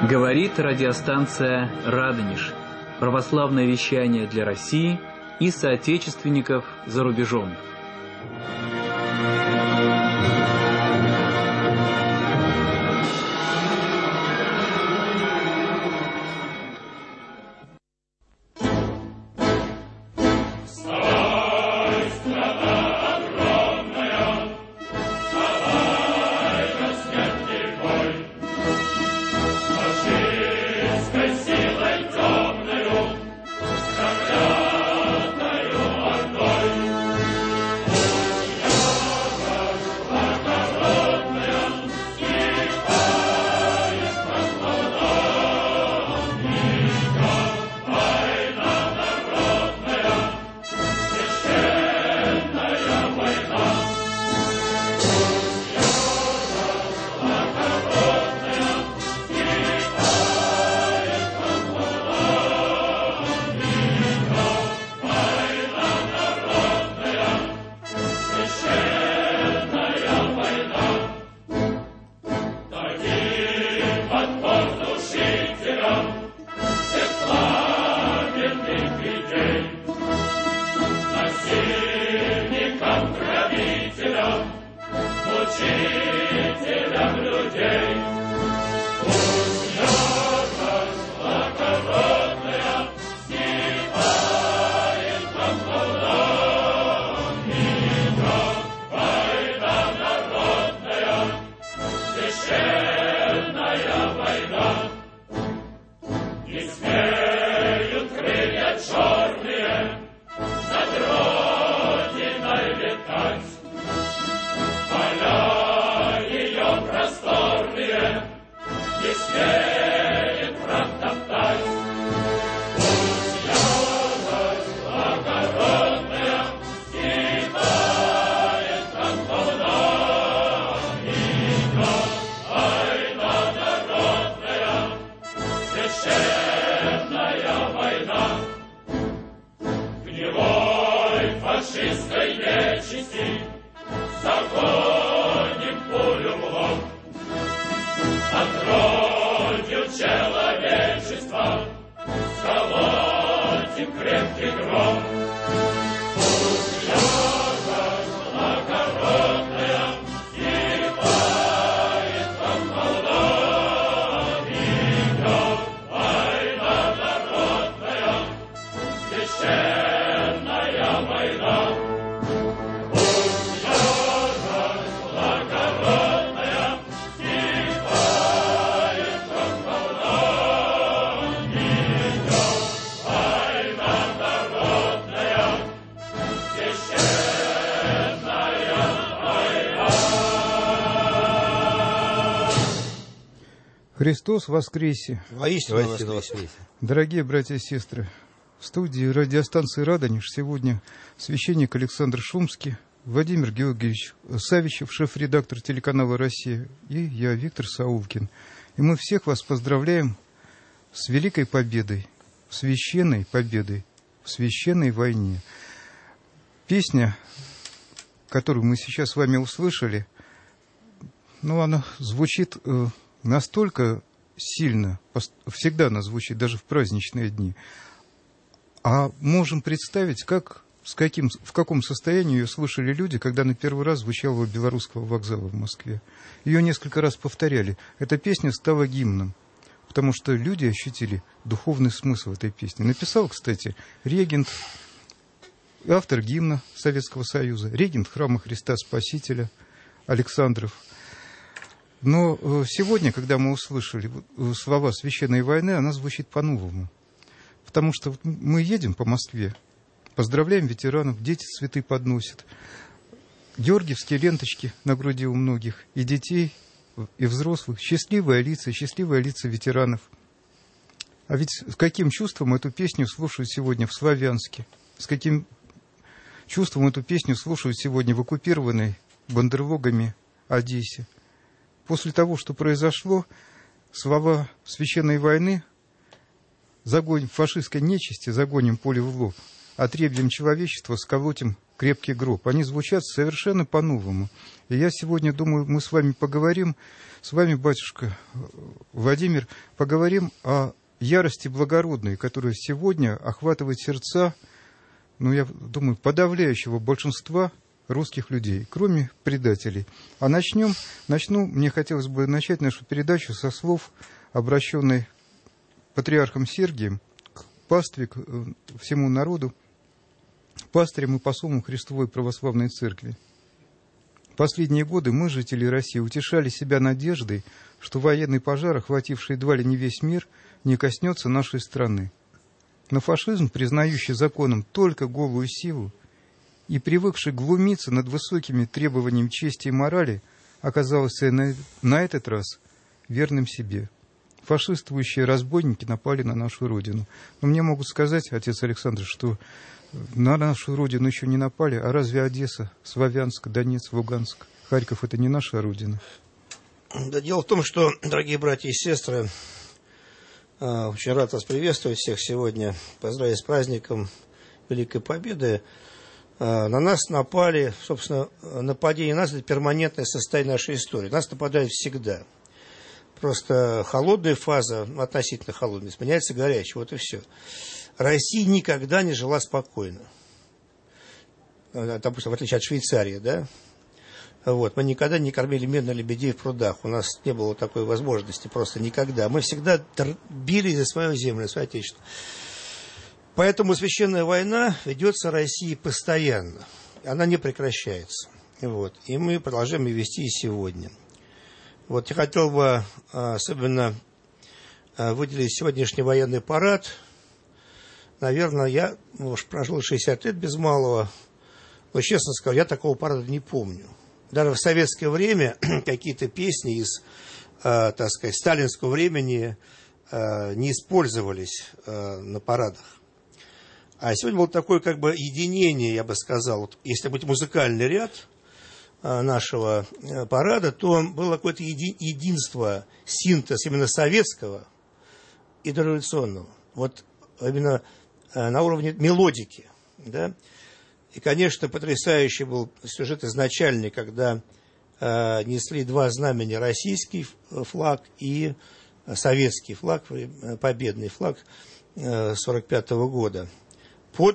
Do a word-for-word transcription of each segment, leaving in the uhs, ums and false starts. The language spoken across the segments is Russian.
Говорит радиостанция «Радонеж». Православное вещание для России и соотечественников за рубежом. Христос воскресе! Воистину воскресе! Дорогие братья и сестры, в студии радиостанции «Радонеж» сегодня священник Александр Шумский, Владимир Георгиевич Савичев, шеф-редактор телеканала «Россия», и я, Виктор Саулкин. И мы всех вас поздравляем с великой победой, священной победой в священной войне. Песня, которую мы сейчас с вами услышали, ну, она звучит настолько сильно, всегда она звучит, даже в праздничные дни. А можем представить, как, с каким, в каком состоянии ее слышали люди, когда она первый раз звучала у Белорусского вокзала в Москве. Ее несколько раз повторяли. Эта песня стала гимном, потому что люди ощутили духовный смысл этой песни. Написал, кстати, регент, автор гимна Советского Союза, регент храма Христа Спасителя Александров. Но сегодня, когда мы услышали слова «Священной войны», она звучит по-новому. Потому что мы едем по Москве, поздравляем ветеранов, дети цветы подносят. Георгиевские ленточки на груди у многих, и детей, и взрослых. Счастливые лица, счастливые лица ветеранов. А ведь с каким чувством эту песню слушают сегодня в Славянске? С каким чувством эту песню слушают сегодня в оккупированной бандерлогами Одессе? После того, что произошло, слова священной войны «Загоним фашистской нечисти, загоним пулю в лоб» отребьем человечества сколотим крепкий гроб. Они звучат совершенно по-новому. И я сегодня думаю, мы с вами поговорим, с вами, батюшка Владимир, поговорим о ярости благородной, которая сегодня охватывает сердца, ну, я думаю, подавляющего большинства русских людей, кроме предателей. А начнем, начну, мне хотелось бы начать нашу передачу со слов, обращенной патриархом Сергием к пастве, к всему народу, пастырям и послам Христовой Православной Церкви. В последние годы мы, жители России, утешали себя надеждой, что военный пожар, охвативший едва ли не весь мир, не коснется нашей страны. Но фашизм, признающий законом только голую силу и привыкший глумиться над высокими требованиями чести и морали, оказался на, на этот раз верным себе. Фашистующие разбойники напали на нашу родину. Но мне могут сказать, отец Александр, что на нашу родину еще не напали, а разве Одесса, Славянск, Донецк, Луганск, Харьков — это не наша родина? Да, дело в том, что, дорогие братья и сестры, очень рад вас приветствовать всех сегодня, поздравить с праздником Великой Победы. На нас напали, собственно, нападение на нас — это перманентное состояние нашей истории. Нас нападают всегда. Просто холодная фаза, относительно холодная, сменяется горячей, вот и все. Россия никогда не жила спокойно. Допустим, в отличие от Швейцарии, да? Вот. Мы никогда не кормили медных лебедей в прудах. У нас не было такой возможности просто никогда. Мы всегда били за свою землю, за свое отечество. Поэтому священная война ведется России постоянно. Она не прекращается. Вот. И мы продолжаем ее вести и сегодня. Вот я хотел бы особенно выделить сегодняшний военный парад. Наверное, я уж прожил шестьдесят лет без малого, но, честно скажу, я такого парада не помню. Даже в советское время какие-то песни из, э, так сказать, сталинского времени э, не использовались э, на парадах. А сегодня было такое как бы единение, я бы сказал. Вот, если быть музыкальный ряд э, нашего э, парада, то было какое-то еди- единство, синтез именно советского и дореволюционного. Вот именно э, на уровне мелодики, да. И, конечно, потрясающий был сюжет изначальный, когда э, несли два знамени: российский флаг и советский флаг, победный флаг э, сорок пятого года, под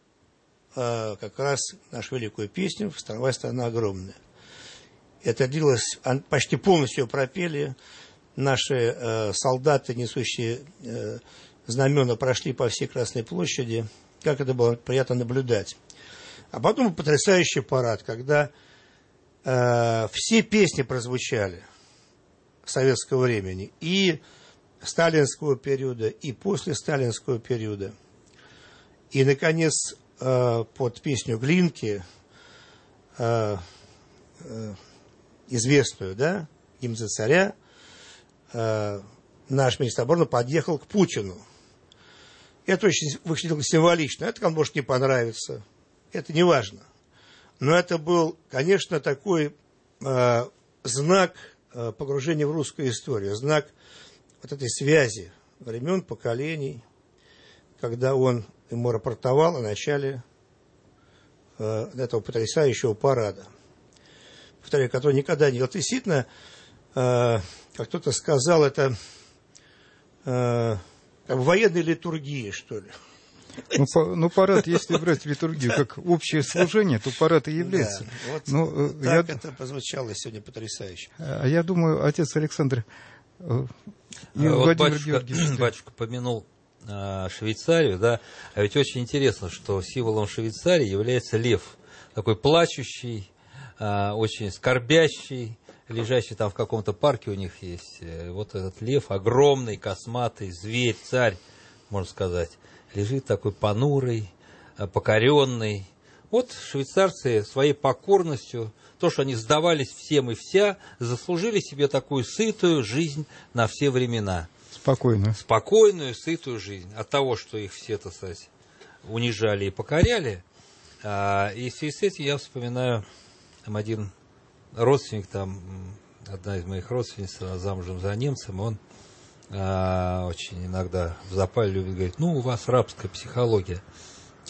э, как раз нашу великую песню «Страна, страна огромная». Это длилось, почти полностью пропели. Наши э, солдаты, несущие э, знамена, прошли по всей Красной площади. Как это было приятно наблюдать. А потом потрясающий парад, когда э, все песни прозвучали советского времени, и сталинского периода, и после сталинского периода. И, наконец, э, под песню Глинки, э, э, известную, да, «Гимн за царя», э, наш министр обороны подъехал к Путину. Это очень выглядело символично. Это кому может не понравиться. Это не важно. Но это был, конечно, такой э, знак э, погружения в русскую историю, знак вот этой связи времен, поколений, когда он ему рапортовал о начале э, этого потрясающего парада, повторяю, который никогда не... Вот действительно, э, как кто-то сказал, это э, как в военной литургии, что ли. Ну, по, ну, парад, если брать литургию как общее служение, то парад и является. Да, вот но, так я, это прозвучало сегодня потрясающе. А я думаю, отец Александр и вот Владимир батюшка, Георгиевич. батюшка помянул а, Швейцарию, да, а ведь очень интересно, что символом Швейцарии является лев, такой плачущий, а, очень скорбящий, лежащий там в каком-то парке у них есть. Вот этот лев, огромный, косматый, зверь, царь, можно сказать. Лежит такой понурый, покоренный. Вот швейцарцы своей покорностью, то, что они сдавались всем и вся, заслужили себе такую сытую жизнь на все времена. Спокойно. Спокойную, сытую жизнь. От того, что их все, так сказать, унижали и покоряли. И в связи с этим я вспоминаю, там один родственник, там, одна из моих родственниц, замужем за немцем, он А, очень иногда в запале любит говорить: ну, у вас рабская психология.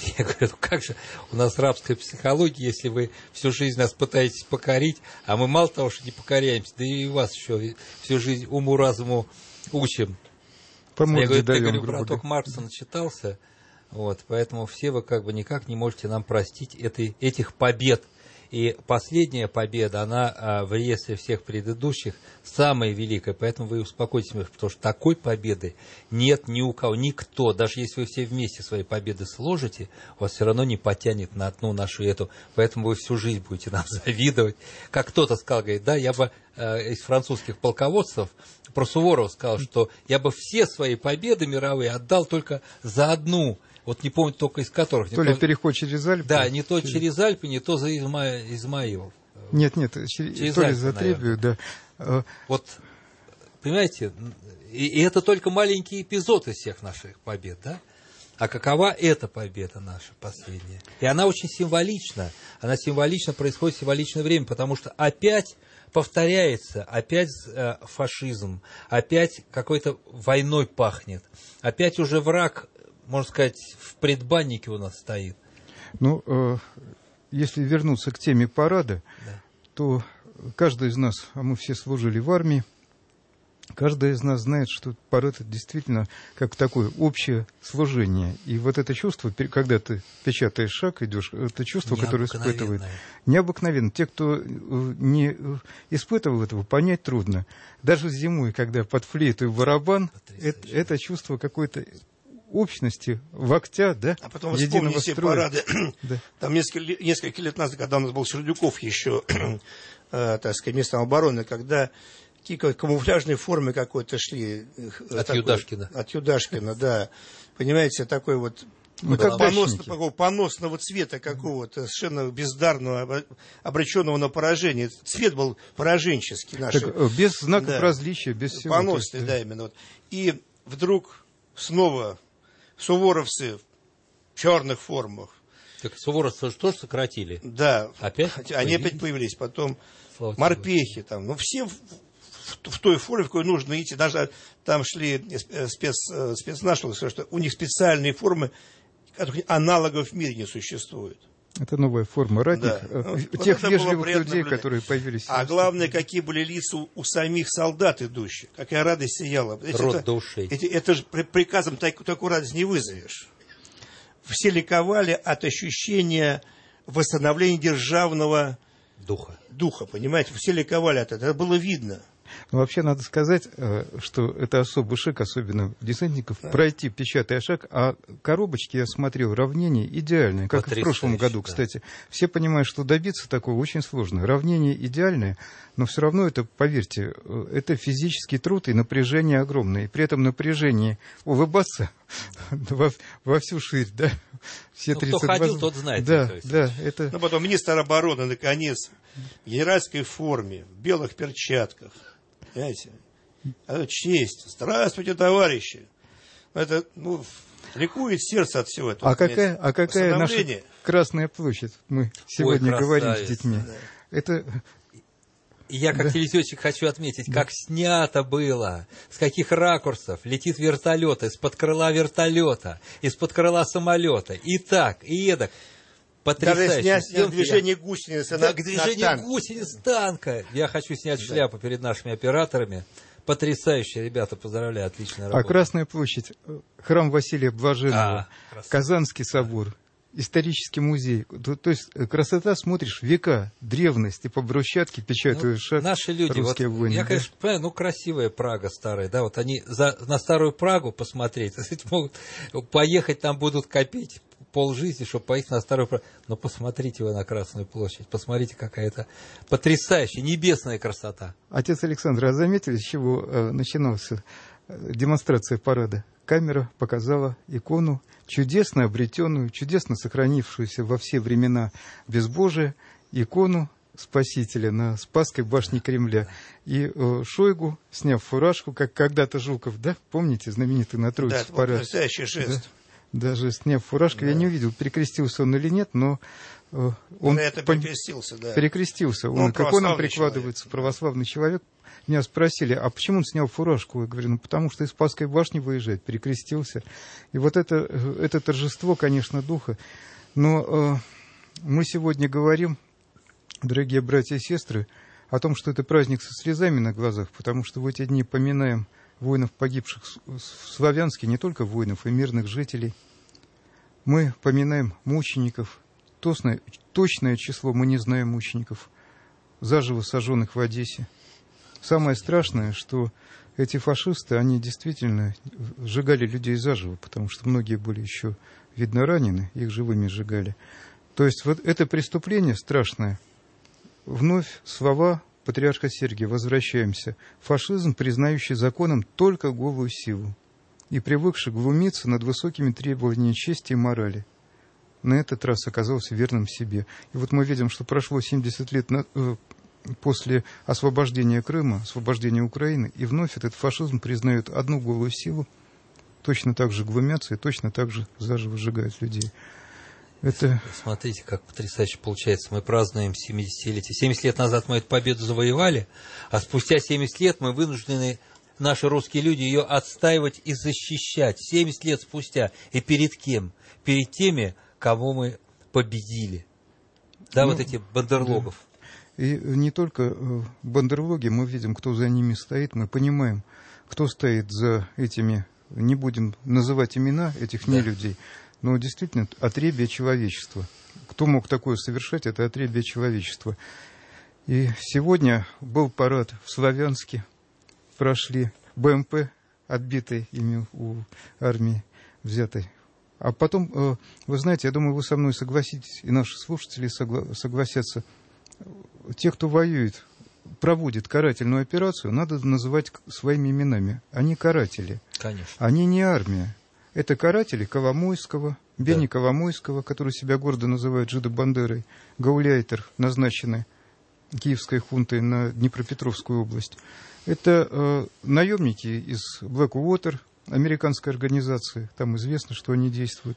Я говорю, ну как же, у нас рабская психология, если вы всю жизнь нас пытаетесь покорить, а мы мало того, что не покоряемся, да и вас еще всю жизнь уму-разуму учим. По морде я говорю, даем, я говорю, грубо браток Маркса начитался, вот, поэтому все вы как бы никак не можете нам простить этой, этих побед. И последняя победа, она а, в реестре всех предыдущих самая великая, поэтому вы успокойтесь, потому что такой победы нет ни у кого, никто, даже если вы все вместе свои победы сложите, вас все равно не потянет на одну нашу эту, поэтому вы всю жизнь будете нам завидовать. Как кто-то сказал, говорит, да, я бы э, из французских полководцев про Суворова сказал, что я бы все свои победы мировые отдал только за одну. Вот не помню только из которых. То ли то, переход через Альпы. Да, не то через, через Альпы, не то за Изма... Измаилов. Нет, нет, через, через то Альпы, ли за Требию, да. Вот, понимаете, и, и это только маленький эпизод из всех наших побед, да? А какова эта победа наша последняя? И она очень символична. Она символично происходит в символичное время, потому что опять повторяется, опять э, фашизм, опять какой-то войной пахнет, опять уже враг, можно сказать, в предбаннике у нас стоит. Ну, э, если вернуться к теме парада, да. то каждый из нас, а мы все служили в армии, каждый из нас знает, что парад это действительно как такое общее служение. И вот это чувство, когда ты печатаешь шаг, идешь, это чувство, которое испытывает, необыкновенно. Те, кто не испытывал этого, понять трудно. Даже зимой, когда под флейту и барабан, это, это чувство какой-то общности, локтя, да? А потом вспомните все парады. Да. Там несколько, несколько лет назад, когда у нас был Сердюков еще, э, так сказать, местом обороны, когда какие-то камуфляжные формы какой-то шли. От такой, Юдашкина. От Юдашкина, да. Понимаете, такой вот ну, вот понос, такого поносного цвета какого-то, совершенно бездарного, обреченного на поражение. Цвет был пораженческий наш. Без знаков да. различия, без всего. Поносный, да, именно. Вот. И вдруг снова суворовцы в черных формах. Так суворовцы тоже сократили? Да. Опять? Они опять появились. Потом Слава морпехи там. Ну, все в, в, в той форме, в какой нужно идти. Даже там шли спец, спецназ, что у них специальные формы, которых аналогов в мире не существует. Это новая форма ратник. Да. Ну, тех вот вежливых людей, которые появились. А главное, какие были лица у, у самих солдат идущих. Какая радость сияла. Рот это, до ушей. Это, это же при, приказом так, такую радость не вызовешь. Все ликовали от ощущения восстановления державного духа. духа, понимаете? Все ликовали от этого. Это было видно. Но вообще надо сказать, что это особый шаг, особенно десантников, да. пройти, печатая шаг, а коробочки, я смотрел, равнение идеальное, как и в прошлом году, кстати. Да. Все понимают, что добиться такого очень сложно. Равнение идеальное, но все равно это, поверьте, это физический труд и напряжение огромное. И при этом напряжении улыбаться во, во всю ширь, да? Все ну, кто ходил, тот знает. Да, да, это... Ну, потом министр обороны, наконец, в генеральской форме, в белых перчатках. Понимаете? Это честь. Здравствуйте, товарищи. Это, ну, ликует сердце от всего этого. А какая, а какая наша Красная площадь? Мы сегодня Ой, говорим с детьми. Да. Это... Я, как да. телевизионщик, хочу отметить, да. как снято было, с каких ракурсов летит вертолет, из-под крыла вертолета, из-под крыла самолета. И так, и эдак. Потрясающе. Даже снять движение гусеницы да, на, движение на танк. гусениц танка. Я хочу снять да. шляпу перед нашими операторами. Потрясающе, ребята, поздравляю, отличная работа. А Красная площадь, храм Василия Блаженного, а, Казанский собор, исторический музей. То, то есть красота, смотришь, века, древность, и по брусчатке печатают ну, шаг. Наши люди, вот, войны, я, да? конечно, понимаю, ну, красивая Прага старая, да, вот они за, на старую Прагу посмотреть, могут поехать, там будут копить полжизни, чтобы поехать на старую Прагу. Но посмотрите вы на Красную площадь, посмотрите, какая-то потрясающая, небесная красота. Отец Александр, а заметили, с чего э, начиналась демонстрация парада? Камера показала икону, чудесно обретенную, чудесно сохранившуюся во все времена безбожия, икону Спасителя на Спасской башне Кремля. И э, Шойгу, сняв фуражку, как когда-то Жуков, да, помните, знаменитый на Троицу да, парад? Потрясающий жест. даже сняв фуражку, да. Я не увидел, перекрестился он или нет, но э, он это по... перекрестился, да. Перекрестился. Он, он к иконам прикладывается, человек. Православный человек. Меня спросили, а почему он снял фуражку? Я говорю, ну потому что из Спасской башни выезжает, перекрестился. И вот это, это торжество, конечно, духа. Но э, мы сегодня говорим, дорогие братья и сестры, о том, что это праздник со слезами на глазах, потому что в эти дни поминаем воинов, погибших в Славянске, не только воинов, и мирных жителей. Мы поминаем мучеников. Точное, точное число мы не знаем мучеников, заживо сожженных в Одессе. Самое страшное, что эти фашисты, они действительно сжигали людей заживо, потому что многие были еще, видно, ранены, их живыми сжигали. То есть вот это преступление страшное. Вновь слова патриарха Сергия, возвращаемся. Фашизм, признающий законом только голую силу и привыкший глумиться над высокими требованиями чести и морали, на этот раз оказался верным себе. И вот мы видим, что прошло семьдесят лет на, э, после освобождения Крыма, освобождения Украины, и вновь этот фашизм признает одну голую силу, точно так же глумятся и точно так же заживо сжигают людей. Это... Смотрите, как потрясающе получается. Мы празднуем семидесятилетие. семьдесят лет назад мы эту победу завоевали, а спустя семьдесят лет мы вынуждены, наши русские люди, ее отстаивать и защищать. семьдесят лет спустя. И перед кем? Перед теми, кого мы победили. Да, ну, вот эти бандерлогов. Да. И не только бандерлоги, мы видим, кто за ними стоит, мы понимаем, кто стоит за этими, не будем называть имена этих да. нелюдей, но действительно отребье человечества. Кто мог такое совершать, это отребье человечества. И сегодня был парад в Славянске, прошли БМП, отбитые ими у армии взятой. А потом, вы знаете, я думаю, вы со мной согласитесь, и наши слушатели согла- согласятся, те, кто воюет, проводит карательную операцию, надо называть своими именами. Они каратели. Конечно. Они не армия. Это каратели Коломойского, Бени да. Коломойского, который себя гордо называет жидо-бандерой, гауляйтер, назначенный киевской хунтой на Днепропетровскую область. Это э, наемники из Blackwater, американской организации, там известно, что они действуют.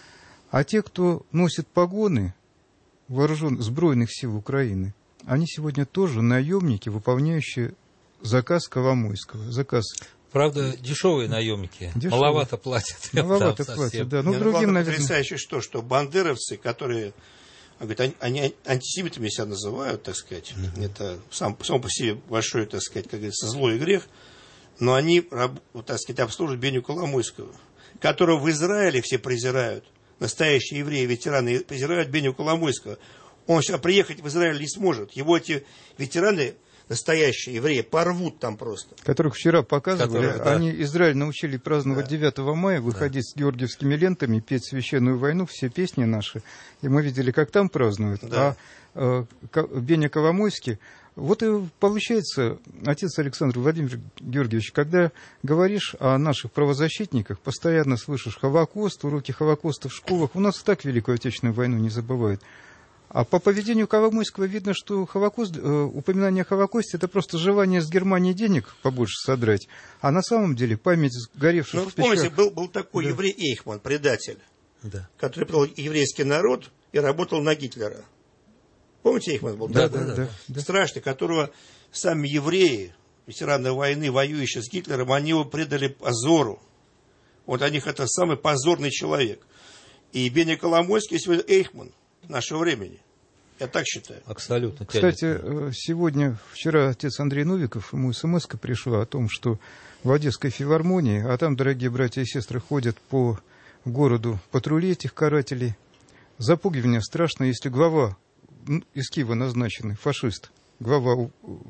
А те, кто носит погоны вооруженных, сбройных сил Украины, они сегодня тоже наемники, выполняющие заказ Коломойского. Заказ... Правда, дешевые наемники, дешевые. Маловато платят. Маловато платят, да. Ну, Нет, другим, наверное... Потрясающе что, что бандеровцы, которые, говорят, они антисемитами себя называют, так сказать, mm-hmm. это сам, сам по себе большой, так сказать, как говорится, злой грех, но они, так сказать, обслуживают Беню Коломойского, которого в Израиле все презирают. Настоящие евреи, ветераны презирают Беню Коломойского. Он сейчас приехать в Израиль не сможет. Его эти ветераны... настоящие евреи порвут там просто. Которых вчера показывали. Которых, да. Они Израиль научили праздновать да. девятого мая, выходить да. с георгиевскими лентами, петь священную войну, все песни наши. И мы видели, как там празднуют. Да. А э, Беня Коломойский, вот и получается, отец Александр Владимир Георгиевич, когда говоришь о наших правозащитниках, постоянно слышишь Холокост, уроки Холокоста в школах. У нас и так Великую Отечественную войну не забывают. А по поведению Коломойского видно, что Холокост, э, упоминание о Холокосте — это просто желание с Германии денег побольше содрать. А на самом деле память сгоревших в печах... Помните, был, был такой да. еврей Эйхман, предатель, да. который предал еврейский народ и работал на Гитлера. Помните, Эйхман был да, такой? Да, да, да. Страшный, которого сами евреи, ветераны войны, воюющие с Гитлером, они его предали позору. Вот для них это самый позорный человек. И Беня Коломойский сегодня Эйхман нашего времени. Я так считаю. Абсолютно. Кстати, сегодня, вчера отец Андрей Новиков, ему смс-ка пришла о том, что в Одесской филармонии, а там, дорогие братья и сестры, ходят по городу патрули этих карателей. Запугивание страшно, если глава из Киева назначенный, фашист, глава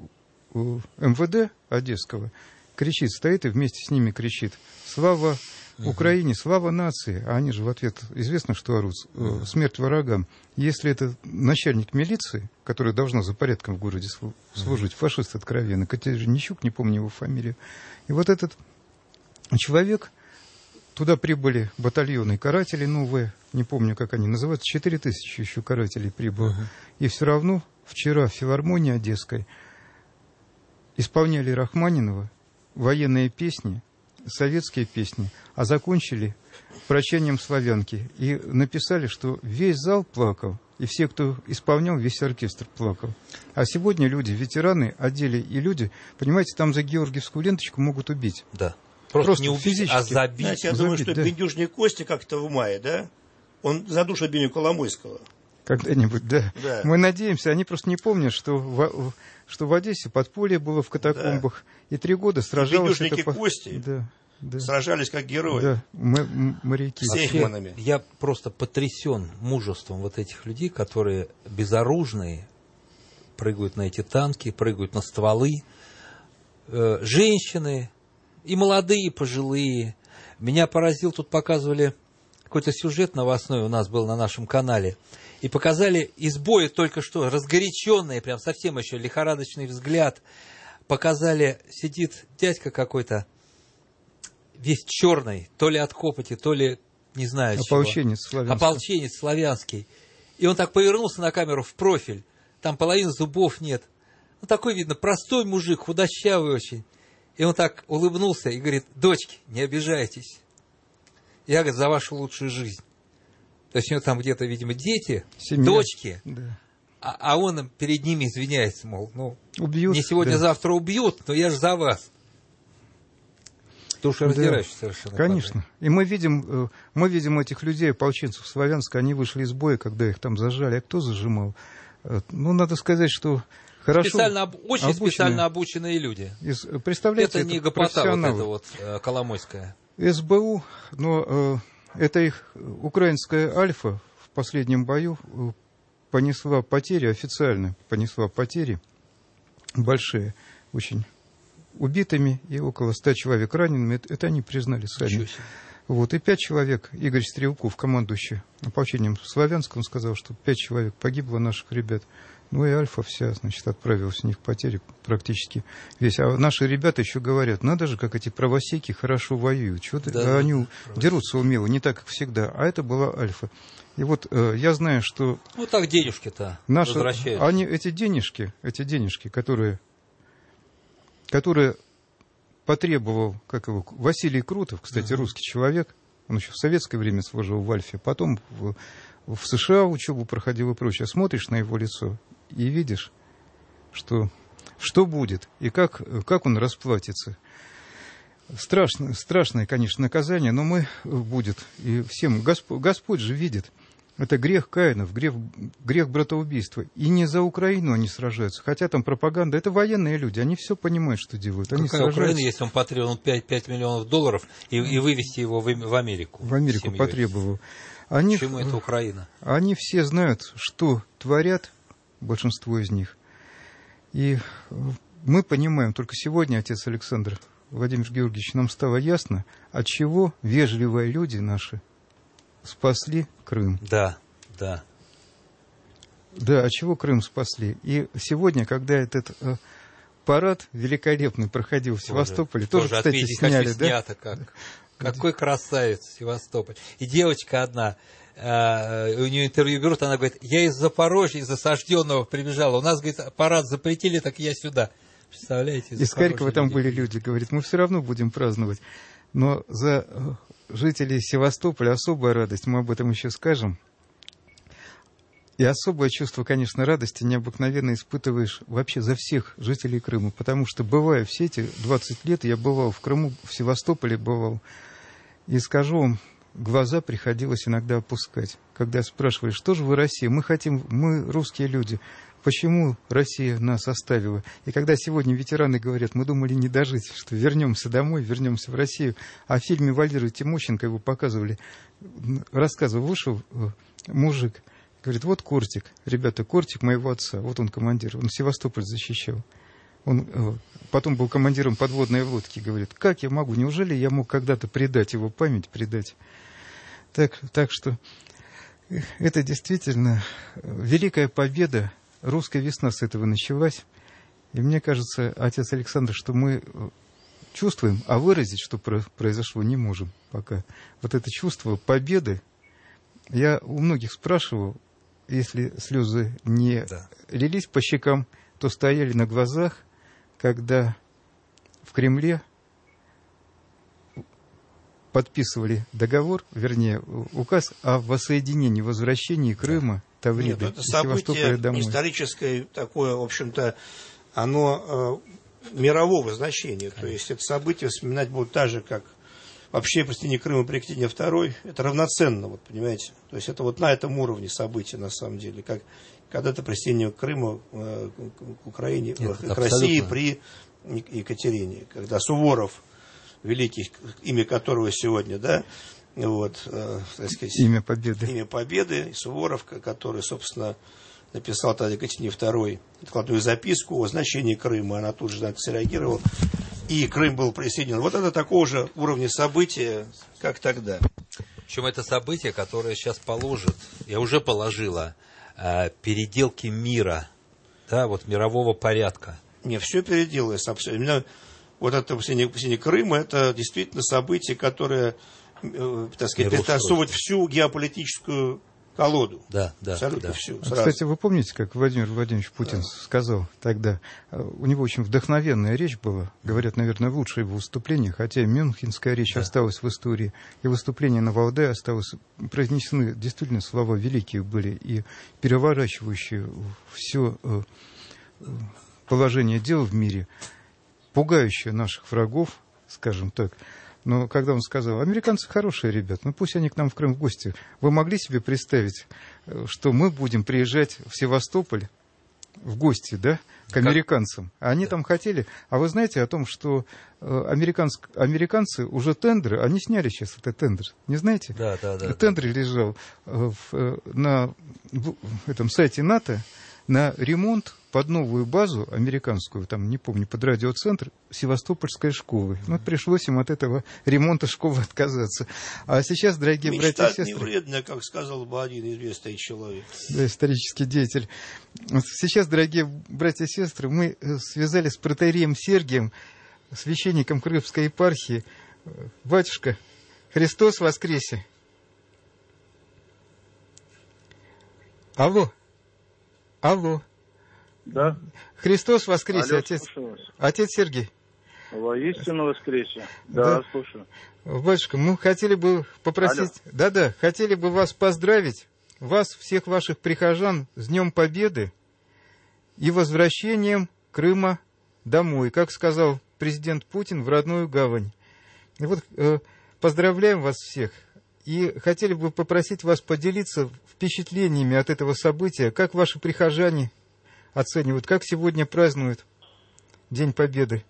эм вэ дэ Одесского, кричит, стоит и вместе с ними кричит: «Слава Украине, слава нации!» А они же в ответ, известно, что орут: «Смерть врагам!» Если это начальник милиции, который должна за порядком в городе служить, фашист откровенно, Котельничук, не помню его фамилию, и вот этот человек, туда прибыли батальоны карателей новые, не помню, как они называются, четыре тысячи еще карателей прибыло, uh-huh. и все равно вчера в филармонии Одесской исполняли Рахманинова военные песни советские песни, а закончили прощанием славянки. И написали, что весь зал плакал, и все, кто исполнял, весь оркестр плакал. А сегодня люди, ветераны, одели, и люди, понимаете, там за георгиевскую ленточку могут убить. Да. Просто, Просто не убить, физически. А забить. Знаете, я забить, думаю, что да. Бендюжный Костя как-то в мае, да? Он задушит Беню Коломойского. Когда-нибудь, да. да. Мы надеемся, они просто не помнят, что в, что в Одессе подполье было в катакомбах, да. и три года сражалось... Бендюжники это... Кости да, да. сражались как герои. Да, мы, моряки. С Эйхманами. Я просто потрясен мужеством вот этих людей, которые безоружные, прыгают на эти танки, прыгают на стволы. Э, женщины, и молодые, и пожилые. Меня поразил, тут показывали... Какой-то сюжет новостной у нас был на нашем канале. И показали из боя только что, разгоряченный, прям совсем еще лихорадочный взгляд. Показали, сидит дядька какой-то, весь черный, то ли от копоти, то ли, не знаю чего. Ополченец славянский. Ополченец славянский. И он так повернулся на камеру в профиль. Там половины зубов нет. Ну, такой, видно, простой мужик, худощавый очень. И он так улыбнулся и говорит: дочки, не обижайтесь. Я, говорит, за вашу лучшую жизнь. То есть у него там где-то, видимо, дети, семья, дочки, да. а, а он перед ними извиняется, мол, ну, убьют, не сегодня-завтра да. убьют, но я же за вас. Душераздирающий да. совершенно. Конечно. Падает. И мы видим, мы видим этих людей, ополченцев Славянска, они вышли из боя, когда их там зажали. А кто зажимал? Ну, надо сказать, что хорошо... Специально, очень обученные, специально обученные люди. Из, представляете, это не гопота вот эта вот коломойская. СБУ, но э, это их украинская Альфа в последнем бою э, понесла потери, официально понесла потери большие, очень убитыми и около ста человек ранеными. Это, это они признали сами. Вот, и пять человек, Игорь Стрелков, командующий ополчением Славянска, он сказал, что пять человек погибло наших ребят. Ну и Альфа вся, значит, отправилась в них потери практически весь. А наши ребята еще говорят, надо же, как эти правосеки хорошо воюют. Чего-то да, они да, дерутся умело, не так, как всегда. А это была Альфа. И вот э, я знаю, что... Ну так денежки-то наши, возвращаются. Они, эти денежки, эти денежки, которые, которые потребовал, как его, Василий Крутов, кстати, uh-huh. русский человек, он еще в советское время служил в Альфе, потом в, в США учебу проходил и прочее. Смотришь на его лицо и видишь, что, что будет и как, как он расплатится. Страшно, страшное, конечно, наказание, но мы будет. И всем Господь, Господь же видит. Это грех Каинов, грех, грех братоубийства. И не за Украину они сражаются. Хотя там пропаганда. Это военные люди. Они все понимают, что делают. Они Какая Украина, если он потребовал пять миллионов долларов и, и вывести его в, в Америку? В Америку семьей. Потребовал. Они, Почему это Украина? Они все знают, что творят, большинство из них. И мы понимаем, только сегодня, отец Александр, Владимир Георгиевич, нам стало ясно, от чего вежливые люди наши спасли Крым. Да, да. Да, от чего Крым спасли. И сегодня, когда этот э, парад великолепный проходил в Севастополе, тоже, тоже кстати, отметить, сняли, да? Снято как. Какой красавец Севастополь. И девочка одна, э, у нее интервью берут, она говорит, я из Запорожья, из осажденного прибежала. У нас, говорит, парад запретили, так я сюда. Представляете? Из Харькова там были люди, говорит, мы все равно будем праздновать. Но за жителей Севастополя особая радость, мы об этом еще скажем. И особое чувство, конечно, радости необыкновенно испытываешь вообще за всех жителей Крыма. Потому что, бывая все эти двадцать лет, я бывал в Крыму, в Севастополе бывал. И скажу вам, глаза приходилось иногда опускать. Когда спрашивали, что же вы, Россия? Мы хотим, мы русские люди. Почему Россия нас оставила? И когда сегодня ветераны говорят, мы думали не дожить, что вернемся домой, вернемся в Россию. А в фильме Валеры Тимощенко его показывали, рассказывал, вышел мужик, говорит, вот Кортик, ребята, Кортик моего отца, вот он командир, он Севастополь защищал. Он потом был командиром подводной лодки, говорит, как я могу, неужели я мог когда-то предать его память, предать? Так, так что это действительно великая победа. Русская весна с этого началась. И мне кажется, отец Александр, что мы чувствуем, а выразить, что произошло, не можем пока. Вот это чувство победы, я у многих спрашивал, если слезы не да. лились по щекам, то стояли на глазах, когда в Кремле подписывали договор, вернее, указ о воссоединении, возвращении Крыма, Тавриды Нет, это и Севастополя домой. Историческое такое, в общем-то, оно э, мирового значения. То есть это событие вспоминать будут так же, как вообще присоединение Крыма при Екатерине второй. Это равноценно, вот, понимаете. То есть это вот на этом уровне события, на самом деле. Как когда-то присоединение Крыма э, к Украине, Нет, к России при Екатерине. Когда Суворов, великий, имя которого сегодня, да, вот, э, так сказать, имя Победы. Имя Победы, Суворов, который, собственно, написал тогда Екатерине второй докладную записку о значении Крыма, она тут же на это среагировала, и Крым был присоединен. Вот это такого же уровня события, как тогда. Причем это событие, которое сейчас положит, я уже положила, э, переделки мира, да, вот мирового порядка. Не, все переделалось абсолютно. Вот это присоединение Крыма, это действительно событие, которое, э, так сказать, перетасовывает всю геополитическую колоду. Да, да. Абсолютно да. всю. Сразу. Кстати, вы помните, как Владимир Владимирович Путин да. сказал тогда, у него очень вдохновенная речь была, говорят, наверное, лучшее его выступление, хотя мюнхенская речь да. осталась в истории, и выступление на Валдае осталось, произнесены действительно слова великие были, и переворачивающие все положение дел в мире, пугающее наших врагов, скажем так. Но когда он сказал, американцы хорошие ребята, ну пусть они к нам в Крым в гости. Вы могли себе представить, что мы будем приезжать в Севастополь в гости, да, к американцам? А они да. там хотели. А вы знаете о том, что американц... американцы уже тендеры, они сняли сейчас этот тендер, не знаете? Да, да, да. Тендер да. лежал в, на в этом сайте НАТО на ремонт под новую базу американскую, там, не помню, под радиоцентр Севастопольской школы. Ну, пришлось им от этого ремонта школы отказаться. А сейчас, дорогие Мечтать братья и сестры... не вредно, как сказал бы один известный человек. Да, исторический деятель. Сейчас, дорогие братья и сестры, мы связались с протоиереем Сергием, священником Крымской епархии. Батюшка, Христос воскресе! Алло! Алло! Да. Христос воскресе, Алло, отец. Отец Сергий. Воистину воскресе. Да, да, слушаю. Батюшка, мы хотели бы попросить... Алло. Да-да, хотели бы вас поздравить, вас, всех ваших прихожан, с Днем Победы и возвращением Крыма домой, как сказал президент Путин, в родную гавань. И вот э, поздравляем вас всех. И хотели бы попросить вас поделиться впечатлениями от этого события, как ваши прихожане оценивают, как сегодня празднуют День Победы?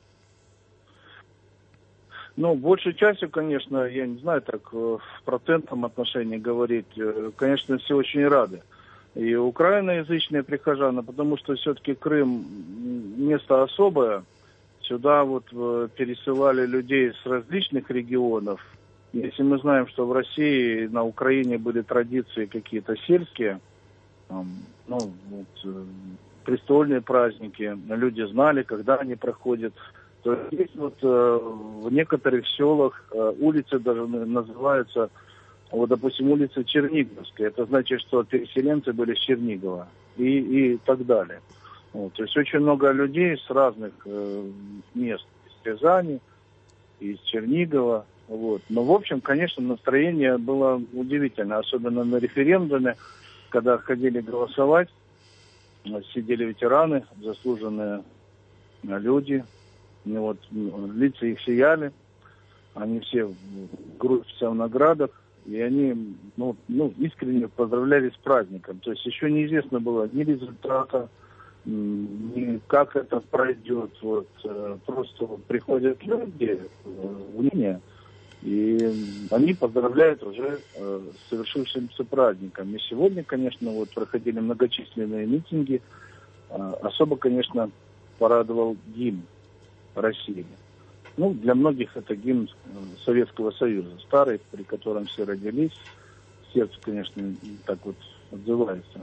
Ну, большей частью, конечно, я не знаю, так в процентном отношении говорить, конечно, все очень рады. И украиноязычные прихожане, потому что все-таки Крым место особое. Сюда вот пересылали людей с различных регионов. Если мы знаем, что в России, на Украине были традиции какие-то сельские, там, ну, вот, престольные праздники, люди знали, когда они проходят. То есть здесь вот э, в некоторых селах э, улицы даже называются, вот, допустим, улица Черниговская. Это значит, что переселенцы были с Чернигова и, и так далее. Вот, то есть очень много людей с разных э, мест, из Рязани, из Чернигова. Вот. Но, в общем, конечно, настроение было удивительно, особенно на референдуме, когда ходили голосовать, сидели ветераны, заслуженные люди, и вот, лица их сияли, они все грудь вся в наградах, и они ну, ну, искренне поздравляли с праздником. То есть еще неизвестно было ни результата, ни как это пройдет. Вот, просто вот приходят люди в линию, и они поздравляют уже э, с совершившимся праздником. И сегодня, конечно, вот проходили многочисленные митинги. Э, особо, конечно, порадовал гимн России. Ну, для многих это гимн Советского Союза, старый, при котором все родились. Сердце, конечно, так вот отзывается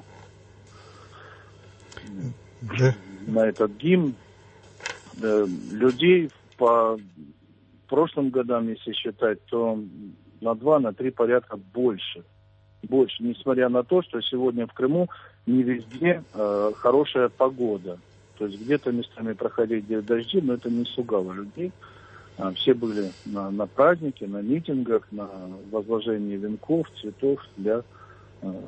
да. на этот гимн. Э, людей по прошлым годам, если считать, то на два, на три порядка больше. Больше, несмотря на то, что сегодня в Крыму не везде э, хорошая погода. То есть где-то местами проходили дожди, но это не сугало людей. Все были на, на празднике, на митингах, на возложении венков, цветов для э,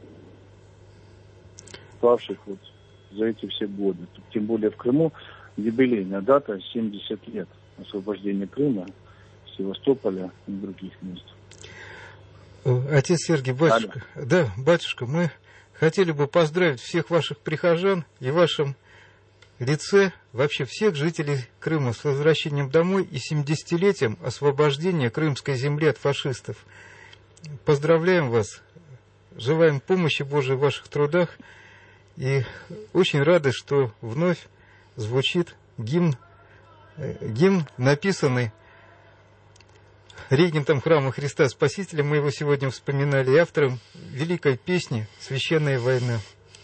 павших вот за эти все годы. Тем более в Крыму юбилейная дата семьдесят лет освобождения Крыма, Севастополя и других мест. Отец Сергий, батюшка, Алло. да, батюшка, мы хотели бы поздравить всех ваших прихожан и в вашем лице вообще всех жителей Крыма с возвращением домой и семидесятилетием освобождения крымской земли от фашистов. Поздравляем вас, желаем помощи Божией в ваших трудах и очень рады, что вновь звучит гимн, гимн, написанный регентом храма Христа Спасителя, мы его сегодня вспоминали, и автором великой песни «Священная война».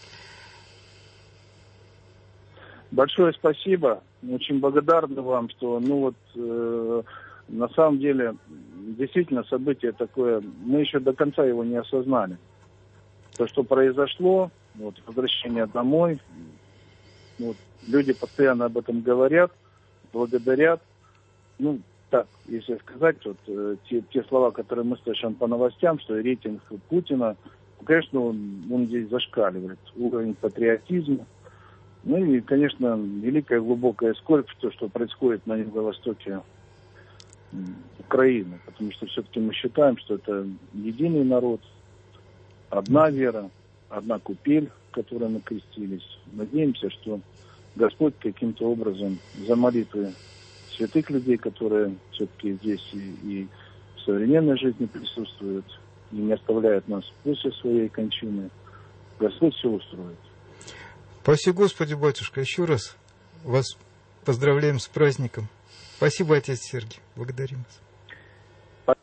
Большое спасибо. Очень благодарны вам, что, ну вот, э, на самом деле, действительно событие такое, мы еще до конца его не осознали. То, что произошло, вот, возвращение домой, вот, люди постоянно об этом говорят, благодарят. Ну, так, если сказать, вот, э, те, те слова, которые мы слышим по новостям, что рейтинг Путина, конечно, он, он здесь зашкаливает. Уровень патриотизма. Ну и, конечно, великая глубокая скорбь, то, что происходит на юго-востоке Украины. Потому что все-таки мы считаем, что это единый народ, одна вера, одна купель, в которой мы крестились. Надеемся, что Господь каким-то образом за молитвы святых людей, которые все-таки здесь и, и в современной жизни присутствуют, и не оставляют нас после своей кончины, Господь все устроит. Спаси Господи, батюшка, еще раз вас поздравляем с праздником. Спасибо, отец Сергий. Благодарим вас.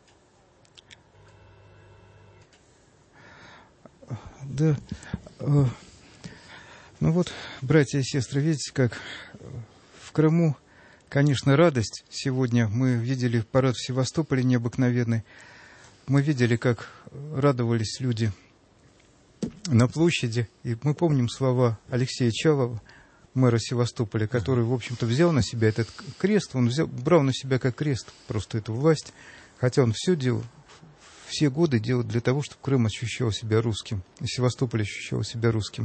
Да. Ну вот, братья и сестры, видите, как в Крыму, конечно, радость. Сегодня мы видели парад в Севастополе необыкновенный. Мы видели, как радовались люди на площади, и мы помним слова Алексея Чалова, мэра Севастополя, который, в общем-то, взял на себя этот крест, он взял, брал на себя как крест просто эту власть, хотя он все делал, все годы делал для того, чтобы Крым ощущал себя русским, и Севастополь ощущал себя русским.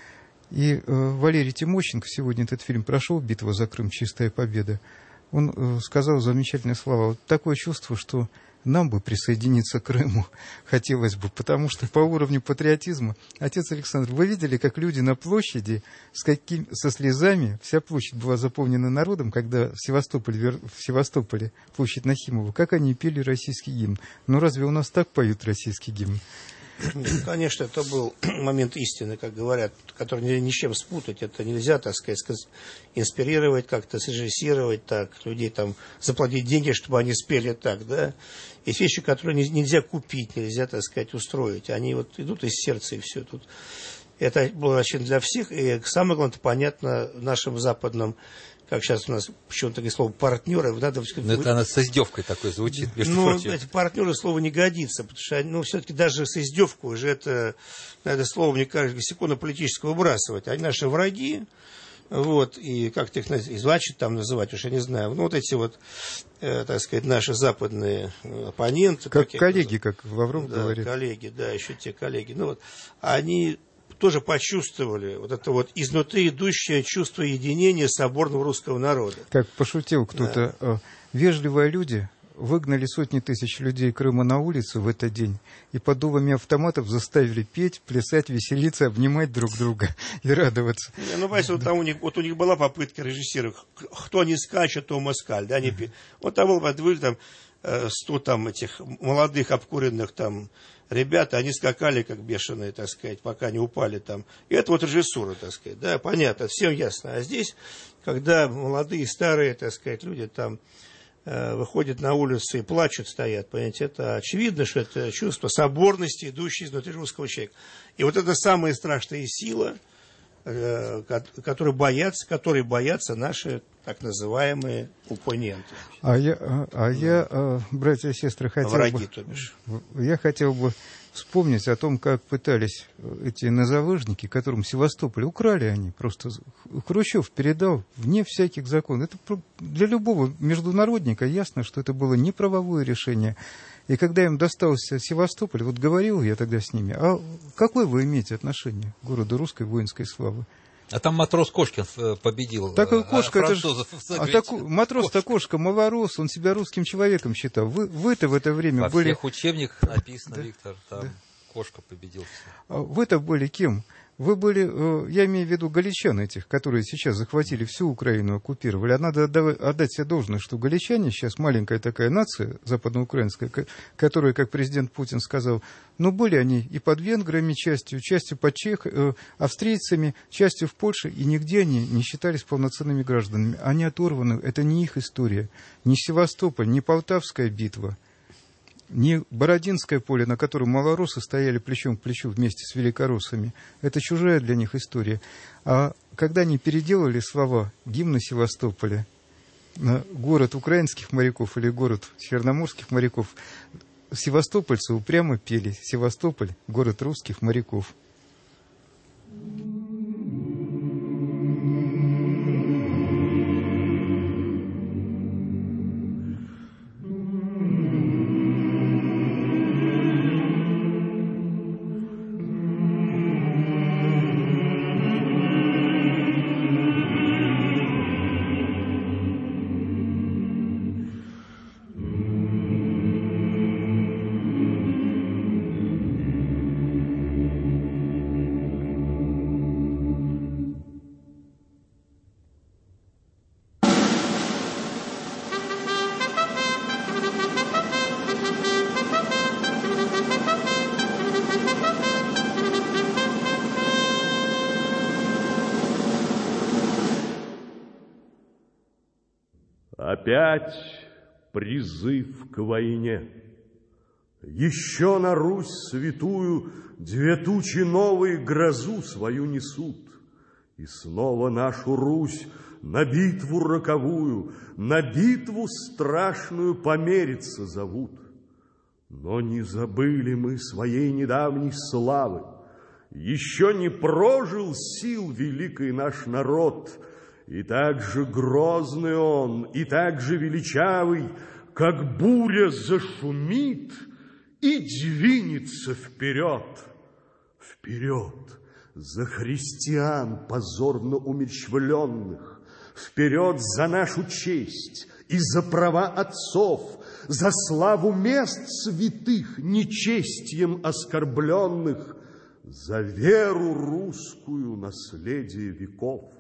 И э, Валерий Тимощенко, сегодня этот фильм прошел, «Битва за Крым. Чистая победа», он э, сказал замечательные слова. Вот такое чувство, что нам бы присоединиться к Крыму хотелось бы, потому что по уровню патриотизма... Отец Александр, вы видели, как люди на площади с каким, со слезами, вся площадь была заполнена народом, когда в Севастополе, в Севастополе площадь Нахимова, как они пели российский гимн. Ну разве у нас так поют российский гимн? Конечно, это был момент истины, как говорят, который нельзя ни с чем спутать. Это нельзя, так сказать, инспирировать, как-то срежиссировать так, людей там заплатить деньги, чтобы они спели так, да. Есть вещи, которые нельзя купить, нельзя, так сказать, устроить. Они вот идут из сердца, и все тут. Это было очень для всех, и самое главное, понятно нашим западным, как сейчас у нас почему-то такое слово партнеры, надо сказать. Но это она с издевкой такой звучит, между ну, прочим. эти партнеры слово не годится, потому что, ну, все-таки даже с издевкой уже это, это слово, мне кажется, секунду политического выбрасывать. Они наши враги, вот, и как-то их извачить там называть, уж я не знаю. Ну, вот эти вот, э, так сказать, наши западные оппоненты. Как коллеги, как Лавров да, говорит. коллеги, да, еще те коллеги. Ну, вот, они тоже почувствовали вот это вот изнутри идущее чувство единения соборного русского народа. Как пошутил кто-то, да. Вежливые люди выгнали сотни тысяч людей Крыма на улицу в этот день и под дулами автоматов заставили петь, плясать, веселиться, обнимать друг друга и радоваться. Не, ну, понимаете, вот, там у них, вот у них была попытка режиссировать, кто не скачет, то москаль. Да, они, mm-hmm. Вот там был подвыль, там, сто там этих молодых обкуренных там ребята, они скакали как бешеные, так сказать, пока не упали там. И это вот режиссура, так сказать, да, понятно, всем ясно. А здесь, когда молодые, старые, так сказать, люди там э, выходят на улицу и плачут, стоят, понимаете, это очевидно, что это чувство соборности, идущее изнутри русского человека. И вот это самая страшная сила, э, которой боятся, которой боятся наши так называемые упоненты. А я, а, а я а, братья и сестры, хотел Враги, бы, то бишь. я хотел бы вспомнить о том, как пытались эти назовыжники, которым Севастополь украли они, просто Хрущев передал вне всяких законов. Это для любого международника ясно, что это было неправовое решение. И когда им достался Севастополь, вот говорил я тогда с ними, а какое вы имеете отношение к городу русской воинской славы? А там матрос Кошкин победил. Такой кошка, а это ж, а таку, матрос-то кошка, малорос, он себя русским человеком считал. Вы, вы-то в это время Во были... всех учебниках написано, да, Виктор, там да. Кошка победил. Вы-то были кем? Вы были, я имею в виду галичан этих, которые сейчас захватили всю Украину, оккупировали. А надо отдать себе должное, что галичане сейчас маленькая такая нация, западноукраинская, которая, как президент Путин сказал, ну, были они и под венграми частью, частью под чех, э, австрийцами, частью в Польше, и нигде они не считались полноценными гражданами. Они оторваны, это не их история, не Севастополь, не Полтавская битва, не Бородинское поле, на котором малороссы стояли плечом к плечу вместе с великороссами. Это чужая для них история. А когда они переделали слова гимна Севастополя на город украинских моряков или город черноморских моряков, севастопольцы упрямо пели «Севастополь, город русских моряков». Опять призыв к войне. Еще на Русь святую две тучи новые грозу свою несут. И снова нашу Русь на битву роковую, на битву страшную помериться зовут. Но не забыли мы своей недавней славы. Еще не прожил сил великий наш народ, и так же грозный он, и так же величавый, как буря зашумит и двинется вперед. Вперед за христиан позорно умерщвленных, вперед за нашу честь и за права отцов, за славу мест святых, нечестием оскорбленных, за веру русскую, наследие веков.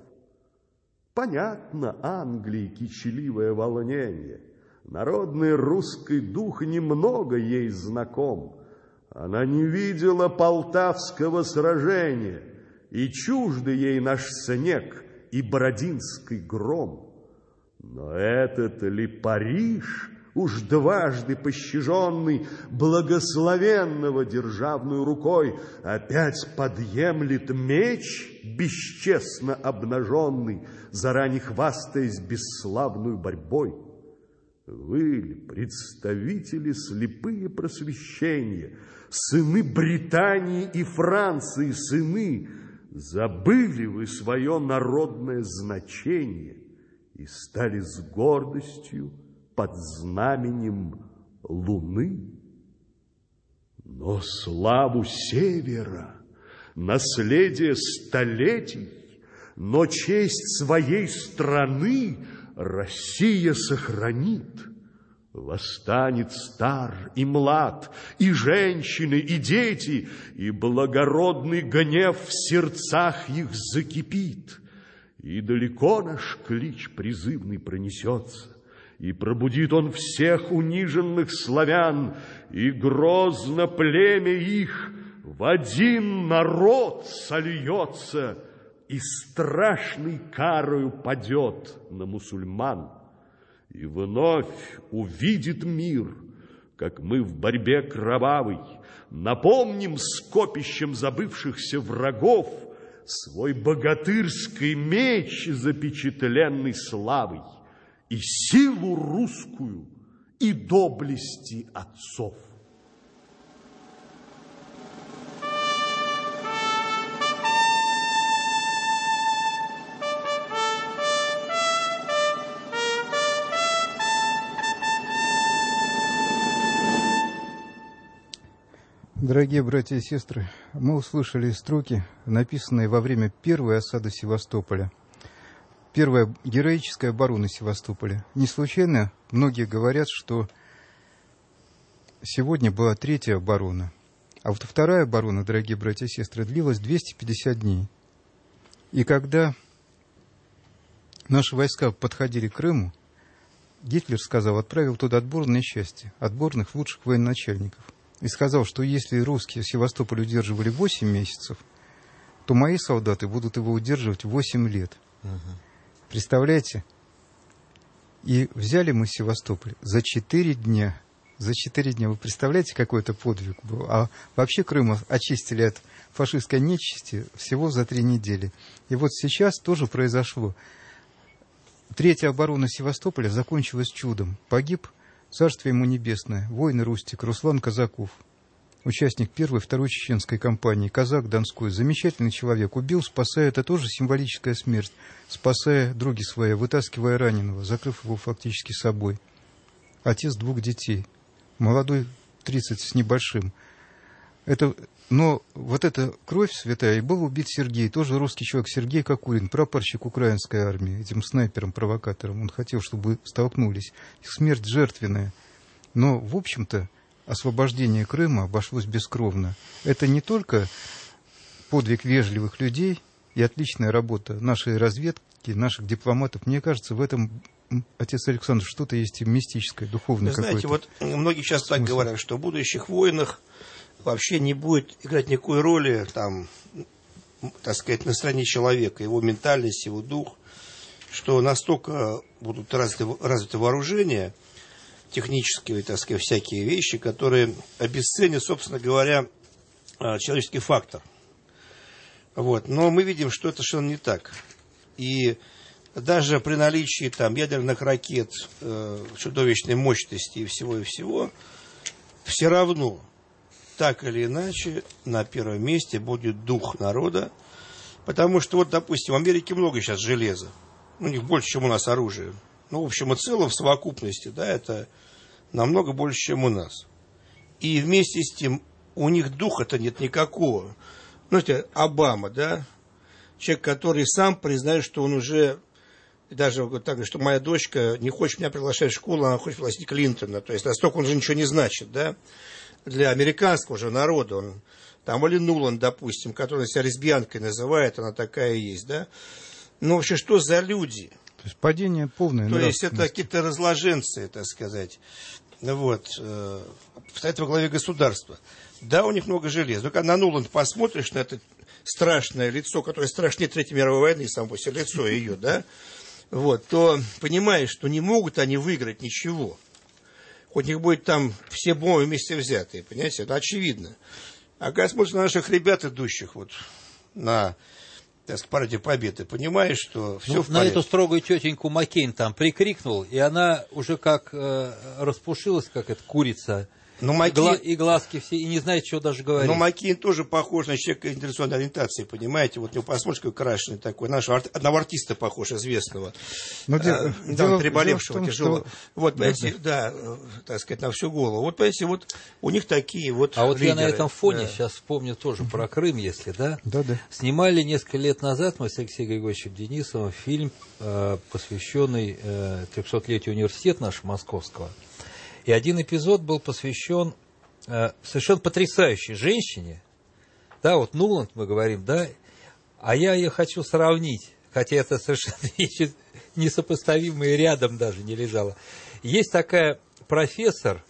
Понятно Англии кичливое волнение. Народный русский дух немного ей знаком. Она не видела Полтавского сражения, и чужды ей наш снег и бородинский гром. Но этот ли Париж, уж дважды пощаженный, благословенного державной рукой, опять подъемлет меч, бесчестно обнаженный, заранее хвастаясь бесславную борьбой? Вы ли, представители слепые просвещения, сыны Британии и Франции, сыны, забыли вы свое народное значение и стали с гордостью под знаменем луны? Но славу севера, наследие столетий, но честь своей страны Россия сохранит. Восстанет стар и млад, и женщины, и дети, и благородный гнев в сердцах их закипит. И далеко наш клич призывный пронесется, и пробудит он всех униженных славян, и грозно племя их в один народ сольется, и страшной карою падет на мусульман. И вновь увидит мир, как мы в борьбе кровавой напомним скопищем забывшихся врагов свой богатырский меч, запечатленный славой, и силу русскую, и доблести отцов. Дорогие братья и сестры, мы услышали строки, написанные во время первой осады Севастополя. Первая героическая оборона Севастополя. Не случайно многие говорят, что сегодня была третья оборона. А вот вторая оборона, дорогие братья и сестры, длилась двести пятьдесят дней. И когда наши войска подходили к Крыму, Гитлер сказал, отправил туда отборные части, отборных лучших военачальников. И сказал, что если русские Севастополь удерживали восемь месяцев, то мои солдаты будут его удерживать восемь лет. Угу. Представляете? И взяли мы Севастополь за четыре дня. За четыре дня. Вы представляете, какой это подвиг был? А вообще Крым очистили от фашистской нечисти всего за три недели. И вот сейчас тоже произошло. Третья оборона Севастополя закончилась чудом. Погиб, царствие ему небесное, воин Рустик, Руслан Казаков, участник первой и второй чеченской кампании, казак Донской, замечательный человек, убил, спасая, это тоже символическая смерть, спасая други свои, вытаскивая раненого, закрыв его фактически собой. Отец двух детей, молодой, тридцать с небольшим. Это, но вот эта кровь святая, и был убит Сергей, тоже русский человек, Сергей Кокурин, прапорщик украинской армии, этим снайпером-провокатором. Он хотел, чтобы столкнулись. Их смерть жертвенная. Но, в общем-то, освобождение Крыма обошлось бескровно. Это не только подвиг вежливых людей и отличная работа нашей разведки, наших дипломатов. Мне кажется, в этом, отец Александр, что-то есть и мистическое, духовное какое-то. Знаете, вот многие сейчас так говорят, что в будущих войнах вообще не будет играть никакой роли, там, так сказать, на стороне человека, его ментальность, его дух, что настолько будут развиты, развиты вооружения, технические, так сказать, всякие вещи, которые обесценят, собственно говоря, человеческий фактор. Вот. Но мы видим, что это совершенно не так. И даже при наличии там, ядерных ракет, э, чудовищной мощности и всего, и всего, все равно так или иначе, на первом месте будет дух народа. Потому что, вот, допустим, в Америке много сейчас железа. У них больше, чем у нас оружия. Ну, в общем и целом, в совокупности, да, это намного больше, чем у нас. И вместе с тем, у них духа-то нет никакого. Ну, это Обама, да, человек, который сам признает, что он уже, даже вот так, что моя дочка не хочет меня приглашать в школу, она хочет пригласить Клинтона. То есть, настолько он же ничего не значит, да. Для американского же народа, он, там, или Нулан, допустим, которая себя лесбиянкой называет, она такая и есть, да. Ну, вообще, что за люди? То есть, падение полное. То есть, это какие-то разложенцы, так сказать, вот, э, стоят во главе государства. Да, у них много железа. Но когда на Нулан посмотришь, на это страшное лицо, которое страшнее Третьей мировой войны, само по себе лицо ее, да, вот, то понимаешь, что не могут они выиграть ничего. Хоть у них будет там все бомбы вместе взятые, понимаете, это очевидно. А когда смотришь на наших ребят, идущих вот на, так сказать, параде Победы, понимаешь, что все ну, в порядке. На эту строгую тетеньку Маккейн там прикрикнул, и она уже как э, распушилась, как эта курица. Но Маккейн... Гла... И глазки все, и не знает, что даже говорить. Но Маккейн тоже похож на человека интеллектуальной ориентации, понимаете? Вот у него посмотришь, какой крашеный такой. Нашего арт... одного артиста похож, известного. Но а, дело, да, дело, переболевшего дело том, тяжело. Что... Вот, понимаете, да, да, так сказать, на всю голову. Вот, понимаете, вот у них такие вот А вот лидеры. Я на этом фоне да. сейчас вспомню тоже про Крым, если, да? Да, да. Снимали несколько лет назад мы с Алексеем Григорьевичем Денисовым фильм, э, посвященный э, трехсотлетию университета нашего московского. И один эпизод был посвящен совершенно потрясающей женщине, да, вот Нуланд мы говорим, да, а я ее хочу сравнить, хотя это совершенно вещи несопоставимые, рядом даже не лежало. Есть такая профессор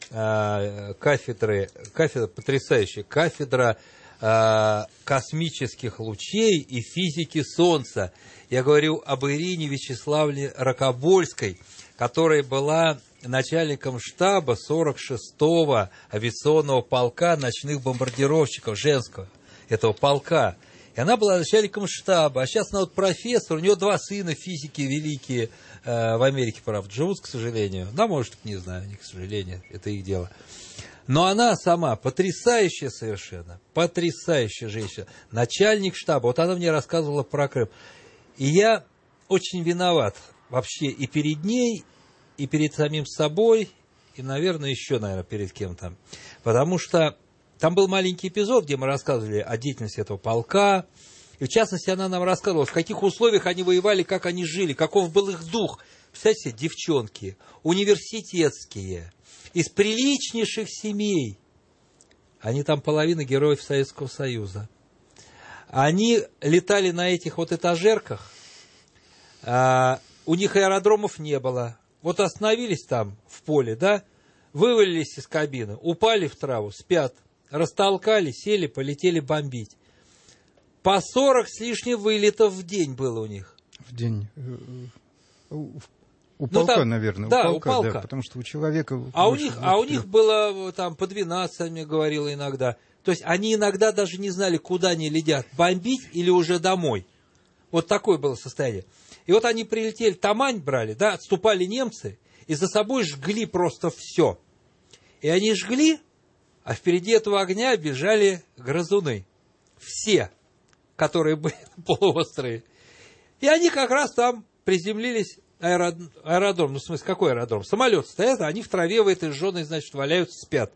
э, кафедры, кафедра потрясающая, кафедра э, космических лучей и физики Солнца. Я говорю об Ирине Вячеславовне Рокобольской, которая была начальником штаба сорок шестого авиационного полка ночных бомбардировщиков женского, этого полка. И она была начальником штаба, а сейчас она вот профессор, у нее два сына физики великие э, в Америке, правда, живут, к сожалению. Да, может, не знаю, не к сожалению, это их дело. Но она сама потрясающая совершенно, потрясающая женщина, начальник штаба. Вот она мне рассказывала про Крым. И я очень виноват вообще и перед ней, и перед самим собой, и, наверное, еще, наверное, перед кем-то. Потому что там был маленький эпизод, где мы рассказывали о деятельности этого полка. И, в частности, она нам рассказывала, в каких условиях они воевали, как они жили, каков был их дух. Представляете, девчонки, университетские, из приличнейших семей. Они там половина героев Советского Союза. Они летали на этих вот этажерках. А, у них аэродромов не было. Вот остановились там в поле, да, вывалились из кабины, упали в траву, спят. Растолкали, сели, полетели бомбить. По сорок с лишним вылетов в день было у них. В день. У ну, полка, там, наверное. Да, у полка, у полка. Да, потому что у человека... А у, них, а у них было там по двенадцать, мне говорила иногда. То есть они иногда даже не знали, куда они летят. Бомбить или уже домой. Вот такое было состояние. И вот они прилетели, Тамань брали, да, отступали немцы, и за собой жгли просто все. И они жгли, а впереди этого огня бежали грызуны. Все, которые были на полуострове. И они как раз там приземлились, аэродром, аэродром, ну в смысле, какой аэродром? Самолет стоят, а они в траве в этой жженой, значит, валяются, спят.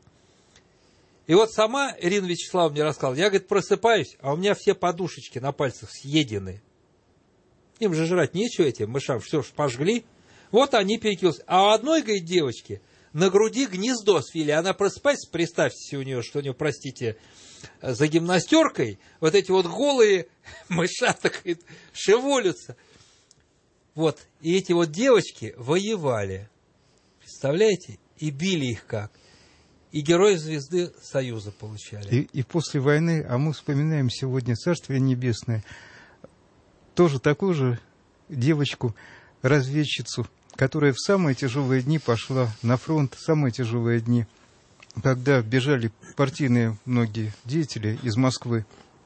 И вот сама Ирина Вячеславовна мне рассказала, я, говорит, просыпаюсь, а у меня все подушечки на пальцах съедены. Им же жрать нечего этим мышам, все ж пожгли. Вот они перекинулись. А у одной, говорит, девочки на груди гнездо свили. Она просыпается, представьте у нее, что у нее, простите, за гимнастеркой вот эти вот голые мышата, говорит, шевелятся. Вот. И эти вот девочки воевали. Представляете? И били их как. И герои звезды Союза получали. И, и после войны, а мы вспоминаем сегодня Царствие Небесное, тоже такую же девочку, разведчицу, которая в самые тяжелые дни пошла на фронт, самые тяжелые дни, когда бежали партийные многие деятели из Москвы.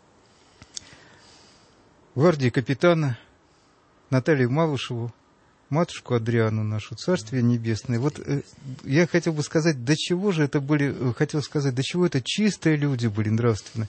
Гвардии капитана Наталью Малышеву, матушку Адриану нашу, Царствие Небесное. Вот э, я хотел бы сказать, до чего же это были, хотел сказать, до чего это чистые люди были нравственно,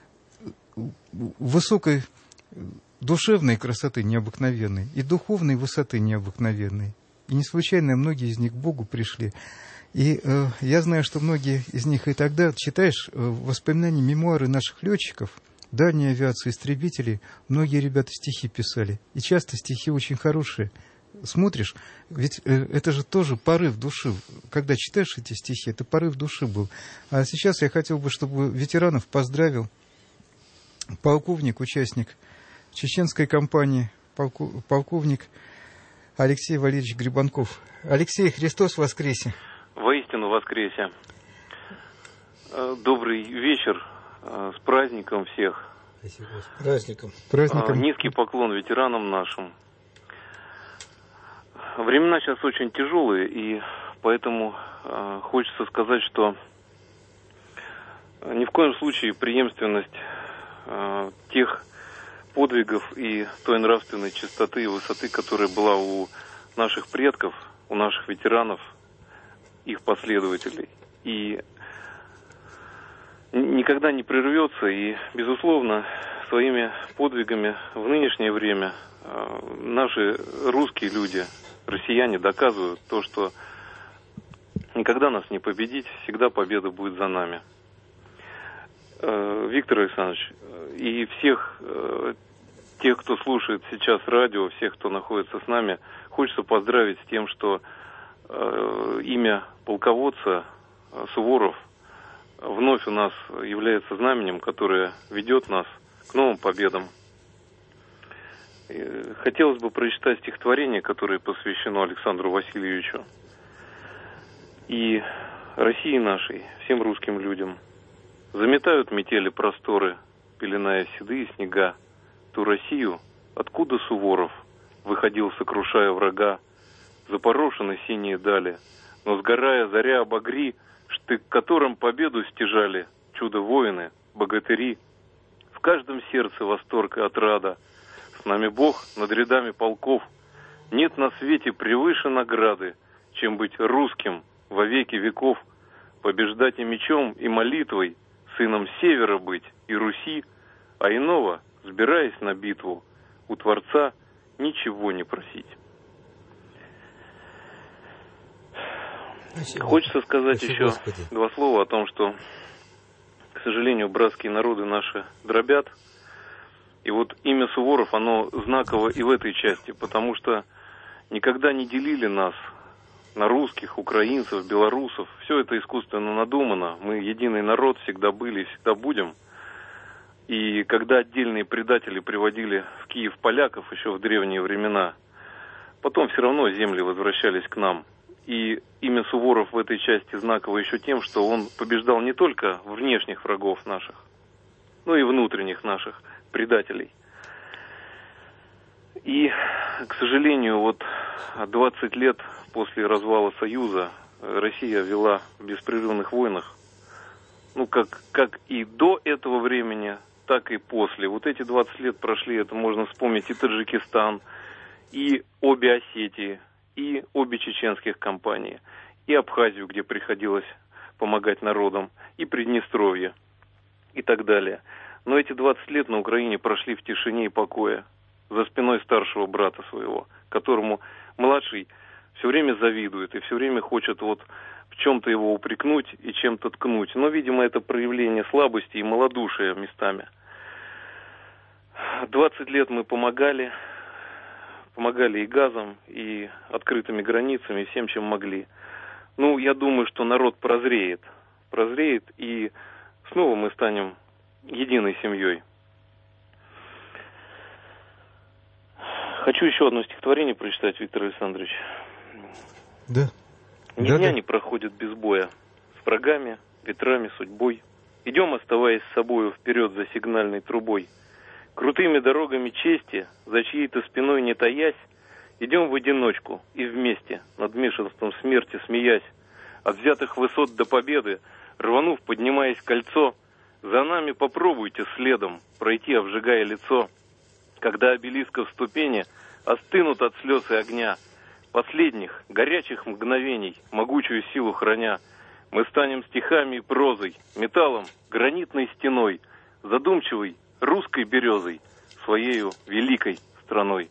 высокой душевной красоты необыкновенной и духовной высоты необыкновенной. И не случайно многие из них к Богу пришли. И э, я знаю, что многие из них и тогда, читаешь э, воспоминания, мемуары наших летчиков, дальней авиации, истребителей, многие ребята стихи писали. И часто стихи очень хорошие. Смотришь, ведь э, это же тоже порыв души. Когда читаешь эти стихи, это порыв души был. А сейчас я хотел бы, чтобы ветеранов поздравил полковник, участник чеченской кампании, полку, полковник Алексей Валерьевич Грибанков. Алексей, Христос воскресе! Воистину воскресе! Добрый вечер, с праздником всех! Праздником! Праздником! Низкий поклон ветеранам нашим. Времена сейчас очень тяжелые, и поэтому хочется сказать, что ни в коем случае преемственность тех подвигов и той нравственной чистоты и высоты, которая была у наших предков, у наших ветеранов, их последователей, и никогда не прервется. И, безусловно, своими подвигами в нынешнее время наши русские люди, россияне, доказывают то, что никогда нас не победить, всегда победа будет за нами. Виктор Александрович, и всех тех, кто слушает сейчас радио, всех, кто находится с нами, хочется поздравить с тем, что э, имя полководца э, Суворов вновь у нас является знаменем, которое ведет нас к новым победам. И хотелось бы прочитать стихотворение, которое посвящено Александру Васильевичу и России нашей, всем русским людям. Заметают метели просторы, пеленая седые снега, ту Россию, откуда Суворов выходил, сокрушая врага, запорошены синие дали, но сгорая заря обогри, штык которым победу стяжали чудо-воины, богатыри. В каждом сердце восторг и отрада. С нами Бог над рядами полков. Нет на свете превыше награды, чем быть русским во веки веков, побеждать и мечом, и молитвой, сыном севера быть и Руси, а иного, сбираясь на битву, у Творца ничего не просить. Спасибо. Хочется сказать Спасибо, еще Господи. два слова о том, что, к сожалению, братские народы наши дробят. И вот имя Суворов, оно знаково и в этой части, потому что никогда не делили нас на русских, украинцев, белорусов. Все это искусственно надумано. Мы единый народ всегда были и всегда будем. И когда отдельные предатели приводили в Киев поляков еще в древние времена, потом все равно земли возвращались к нам. И имя Суворов в этой части знаково еще тем, что он побеждал не только внешних врагов наших, но и внутренних наших предателей. И, к сожалению, вот двадцать лет после развала Союза Россия вела в беспрерывных войнах, ну, как, как и до этого времени, так и после. Вот эти двадцать лет прошли, это можно вспомнить и Таджикистан, и обе Осетии, и обе чеченских кампании, и Абхазию, где приходилось помогать народам, и Приднестровье, и так далее. Но эти двадцать лет на Украине прошли в тишине и покое, за спиной старшего брата своего, которому младший все время завидует и все время хочет вот в чем-то его упрекнуть и чем-то ткнуть. Но, видимо, это проявление слабости и малодушия местами. двадцать лет мы помогали, помогали и газом, и открытыми границами, и всем, чем могли. Ну, я думаю, что народ прозреет, прозреет, и снова мы станем единой семьей. Хочу еще одно стихотворение прочитать, Виктор Александрович. Да. Ни да, дня да. не проходит без боя. С врагами, ветрами, судьбой. Идем, оставаясь с собою, вперед за сигнальной трубой. Крутыми дорогами чести, за чьей-то спиной не таясь, идем в одиночку и вместе, над бешенством смерти смеясь. От взятых высот до победы, рванув, поднимаясь кольцо, за нами попробуйте следом пройти, обжигая лицо. Когда обелисков ступени остынут от слез и огня, последних, горячих мгновений, могучую силу храня, мы станем стихами и прозой, металлом, гранитной стеной, задумчивой русской березой, своею великой страной.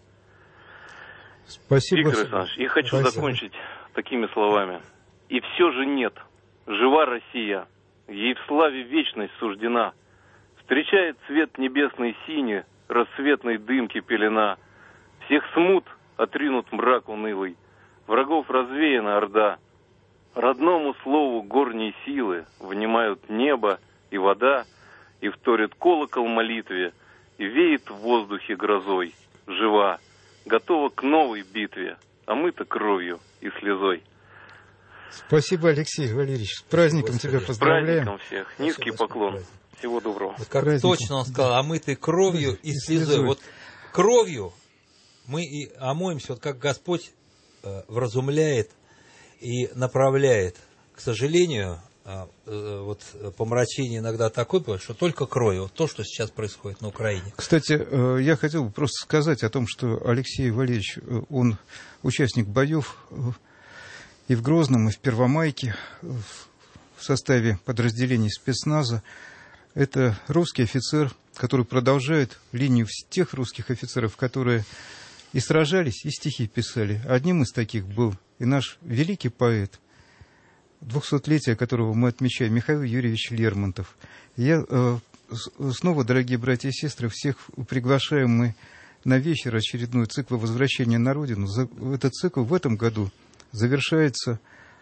Спасибо. Виктор Александрович, и хочу Спасибо. закончить такими словами. И все же нет, жива Россия, ей в славе вечность суждена. Встречает цвет небесной синий, рассветной дымки пелена. Всех смут отринут мрак унылый, врагов развеяна орда. Родному слову горней силы внимают небо и вода, и вторит колокол молитве, и веет в воздухе грозой. Жива, готова к новой битве, омыта кровью и слезой. Спасибо, Алексей Валерьевич. С праздником Господи. тебя С поздравляем. праздником всех. Спасибо, Низкий Господи, поклон. праздник. Всего доброго. Вот как Праздником. точно он сказал, омытой кровью и слезой. Вот кровью мы и омоемся, вот как Господь э, вразумляет и направляет. К сожалению, э, э, вот помрачение иногда такое бывает, что только кровью. Вот то, что сейчас происходит на Украине. Кстати, э, я хотел бы просто сказать о том, что Алексей Валерьевич, э, он участник боев э, и в Грозном, и в Первомайке, э, в составе подразделений спецназа. Это русский офицер, который продолжает линию тех русских офицеров, которые и сражались, и стихи писали. Одним из таких был и наш великий поэт, двухсотлетие которого мы отмечаем, Михаил Юрьевич Лермонтов. Я э, снова, дорогие братья и сестры, всех приглашаем мы на вечер очередной цикла «Возвращение на Родину». Этот цикл в этом году завершается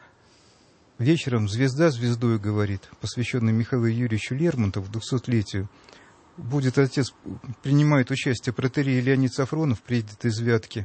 вечером «Звезда звездой говорит», посвященный Михаилу Юрьевичу Лермонтову, двухсотлетию. Будет отец, принимает участие протоиерей Леонид Сафронов, приедет из Вятки.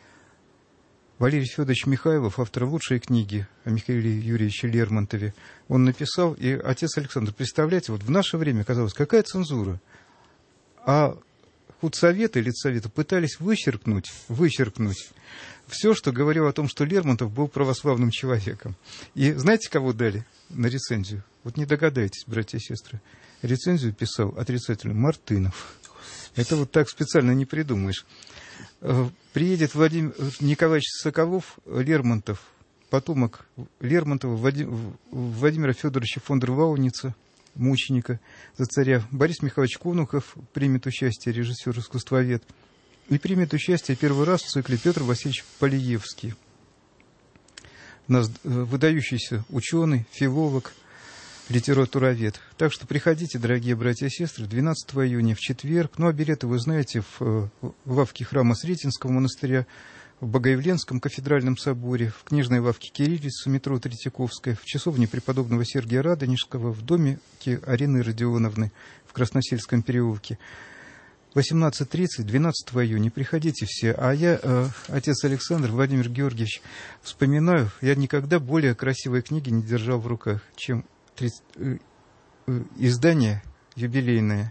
Валерий Федорович Михайлов, автор лучшей книги о Михаиле Юрьевиче Лермонтове, он написал, и отец Александр, представляете, вот в наше время казалось, какая цензура? А худсоветы, лицсоветы пытались вычеркнуть, вычеркнуть все, что говорило о том, что Лермонтов был православным человеком. И знаете, кого дали на рецензию? Вот не догадаетесь, братья и сестры. рецензию писал отрицательно Мартынов. Это вот так специально не придумаешь. Приедет Владимир Николаевич Соколов, Лермонтов, потомок Лермонтова, Владим, Владимира Федоровича фон дер Лауница, мученика за царя. Борис Михайлович Конухов примет участие, режиссер-искусствовед. И примет участие первый раз в цикле Петр Васильевич Полиевский. У нас выдающийся ученый, филолог, литературовед. Так что приходите, дорогие братья и сестры, двенадцатого июня в четверг. Ну, а билеты вы знаете в, в лавке храма Сретенского монастыря, в Богоявленском кафедральном соборе, в книжной лавке Кириллица, метро Третьяковская, в часовне преподобного Сергия Радонежского, в доме Арины Родионовны в Красносельском переулке. восемнадцать тридцать, двенадцатого июня. Приходите все. А я, э, отец Александр, Владимир Георгиевич, вспоминаю, я никогда более красивой книги не держал в руках, чем тридцать, э, э, издание юбилейное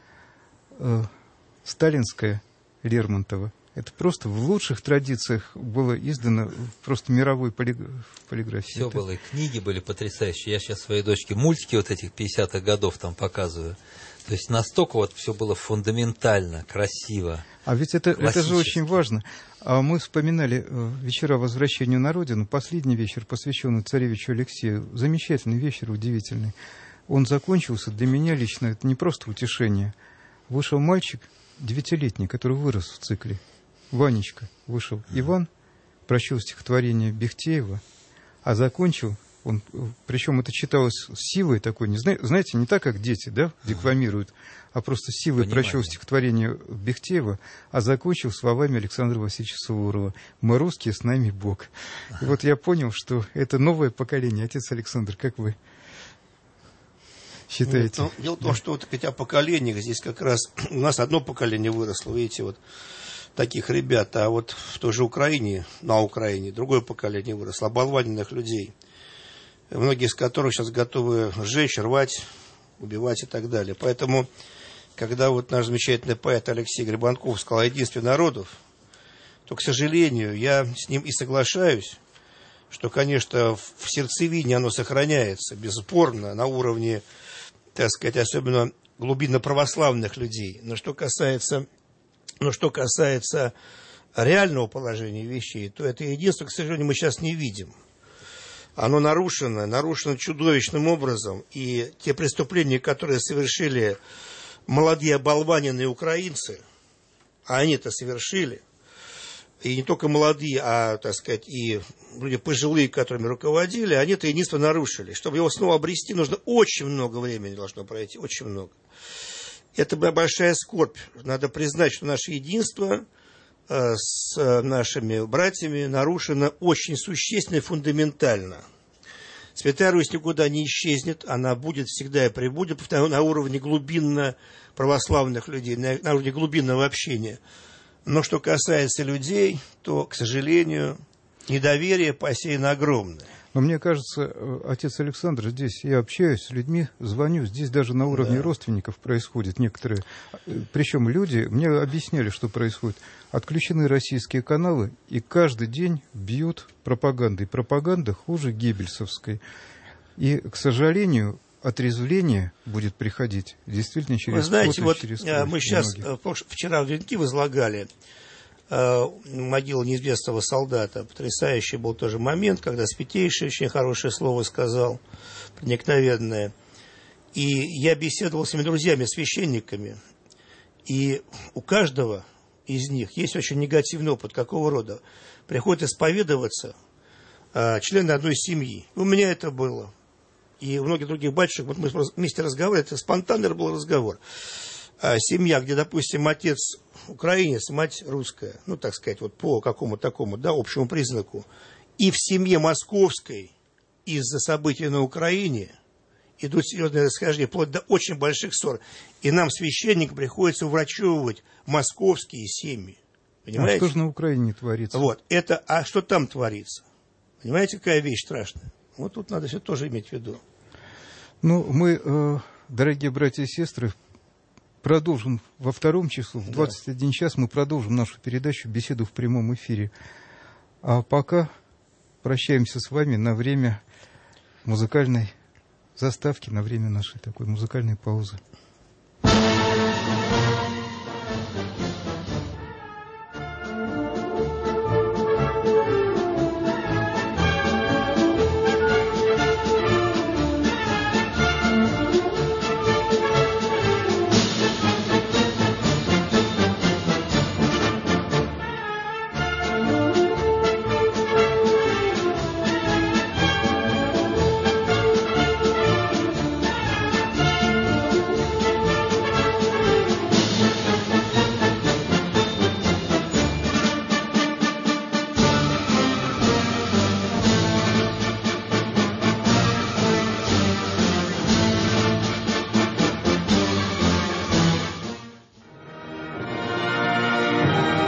э, сталинское Лермонтова. Это просто в лучших традициях было издано просто мировой полиг... полиграфии. Все это... было, и книги были потрясающие. Я сейчас своей дочке мультики вот этих пятидесятых годов там показываю. То есть настолько вот все было фундаментально, красиво. А ведь это, это же очень важно. А мы вспоминали э, вечера возвращения на родину. Последний вечер, посвященный царевичу Алексею. Замечательный вечер, удивительный. Он закончился для меня лично, это не просто утешение. Вышел мальчик девятилетний, который вырос в цикле. Ванечка вышел. Mm-hmm. Иван прочел стихотворение Бехтеева, а закончил он, причем это читалось с силой такой, не зна, знаете, не так, как дети, да, декламируют, а просто с силой прочел стихотворение Бехтеева, а закончил словами Александра Васильевича Суворова: «Мы русские, с нами Бог». И вот я понял, что это новое поколение. Отец Александр, как вы считаете? Нет, ну, дело в том, что вот о поколениях здесь как раз у нас одно поколение выросло, видите, вот таких ребят, а вот в той же Украине, на Украине, другое поколение выросло, оболваненных людей, многие из которых сейчас готовы сжечь, рвать, убивать и так далее. Поэтому, когда вот наш замечательный поэт Алексей Гребанков сказал о единстве народов, то, к сожалению, я с ним и соглашаюсь, что, конечно, в сердцевине оно сохраняется, бесспорно, на уровне, так сказать, особенно глубинно православных людей. Но что касается... Но что касается реального положения вещей, то это единство, к сожалению, мы сейчас не видим. Оно нарушено, нарушено чудовищным образом. И те преступления, которые совершили молодые оболваненные украинцы, а они это совершили, и не только молодые, а, так сказать, и люди пожилые, которыми руководили, они это единство нарушили. Чтобы его снова обрести, нужно очень много времени должно пройти, очень много. Это большая скорбь. Надо признать, что наше единство э, с э, нашими братьями нарушено очень существенно и фундаментально. Святая Русь никуда не исчезнет, она будет всегда и пребудет на уровне глубинно православных людей, на, на уровне глубинного общения. Но что касается людей, то, к сожалению, недоверие посеяно огромное. Но мне кажется, отец Александр, здесь я общаюсь с людьми, звоню, здесь даже на уровне да. родственников происходит некоторые. Причем люди мне объясняли, что происходит. Отключены российские каналы, и каждый день бьют пропагандой. Пропаганда хуже геббельсовской. И, к сожалению, отрезвление будет приходить действительно через... Вы знаете, вот через мы сейчас, многих. Вчера в Венки возлагали могила неизвестного солдата. Потрясающий был тоже момент, когда Святейший очень хорошее слово сказал, проникновенное. И я беседовал с своими друзьями, священниками. И у каждого из них есть очень негативный опыт. Какого рода? Приходит исповедоваться а, члены одной семьи. У меня это было. И у многих других батюшек, вот мы вместе разговаривали, это спонтанный был разговор. А, семья, где, допустим, отец украинец, мать русская, ну, так сказать, вот по какому-то такому, да, общему признаку. И в семье московской из-за событий на Украине идут серьезные расхождения, вплоть до очень больших ссор. И нам, священникам, приходится врачевывать московские семьи. Понимаете? А что же на Украине творится? Вот, это, а что там творится? Понимаете, какая вещь страшная? Вот тут надо все тоже иметь в виду. Ну, мы, э, дорогие братья и сестры, продолжим во втором часу, в двадцать один да. час мы продолжим нашу передачу «Беседу в прямом эфире». А пока прощаемся с вами на время музыкальной заставки на время нашей такой музыкальной паузы.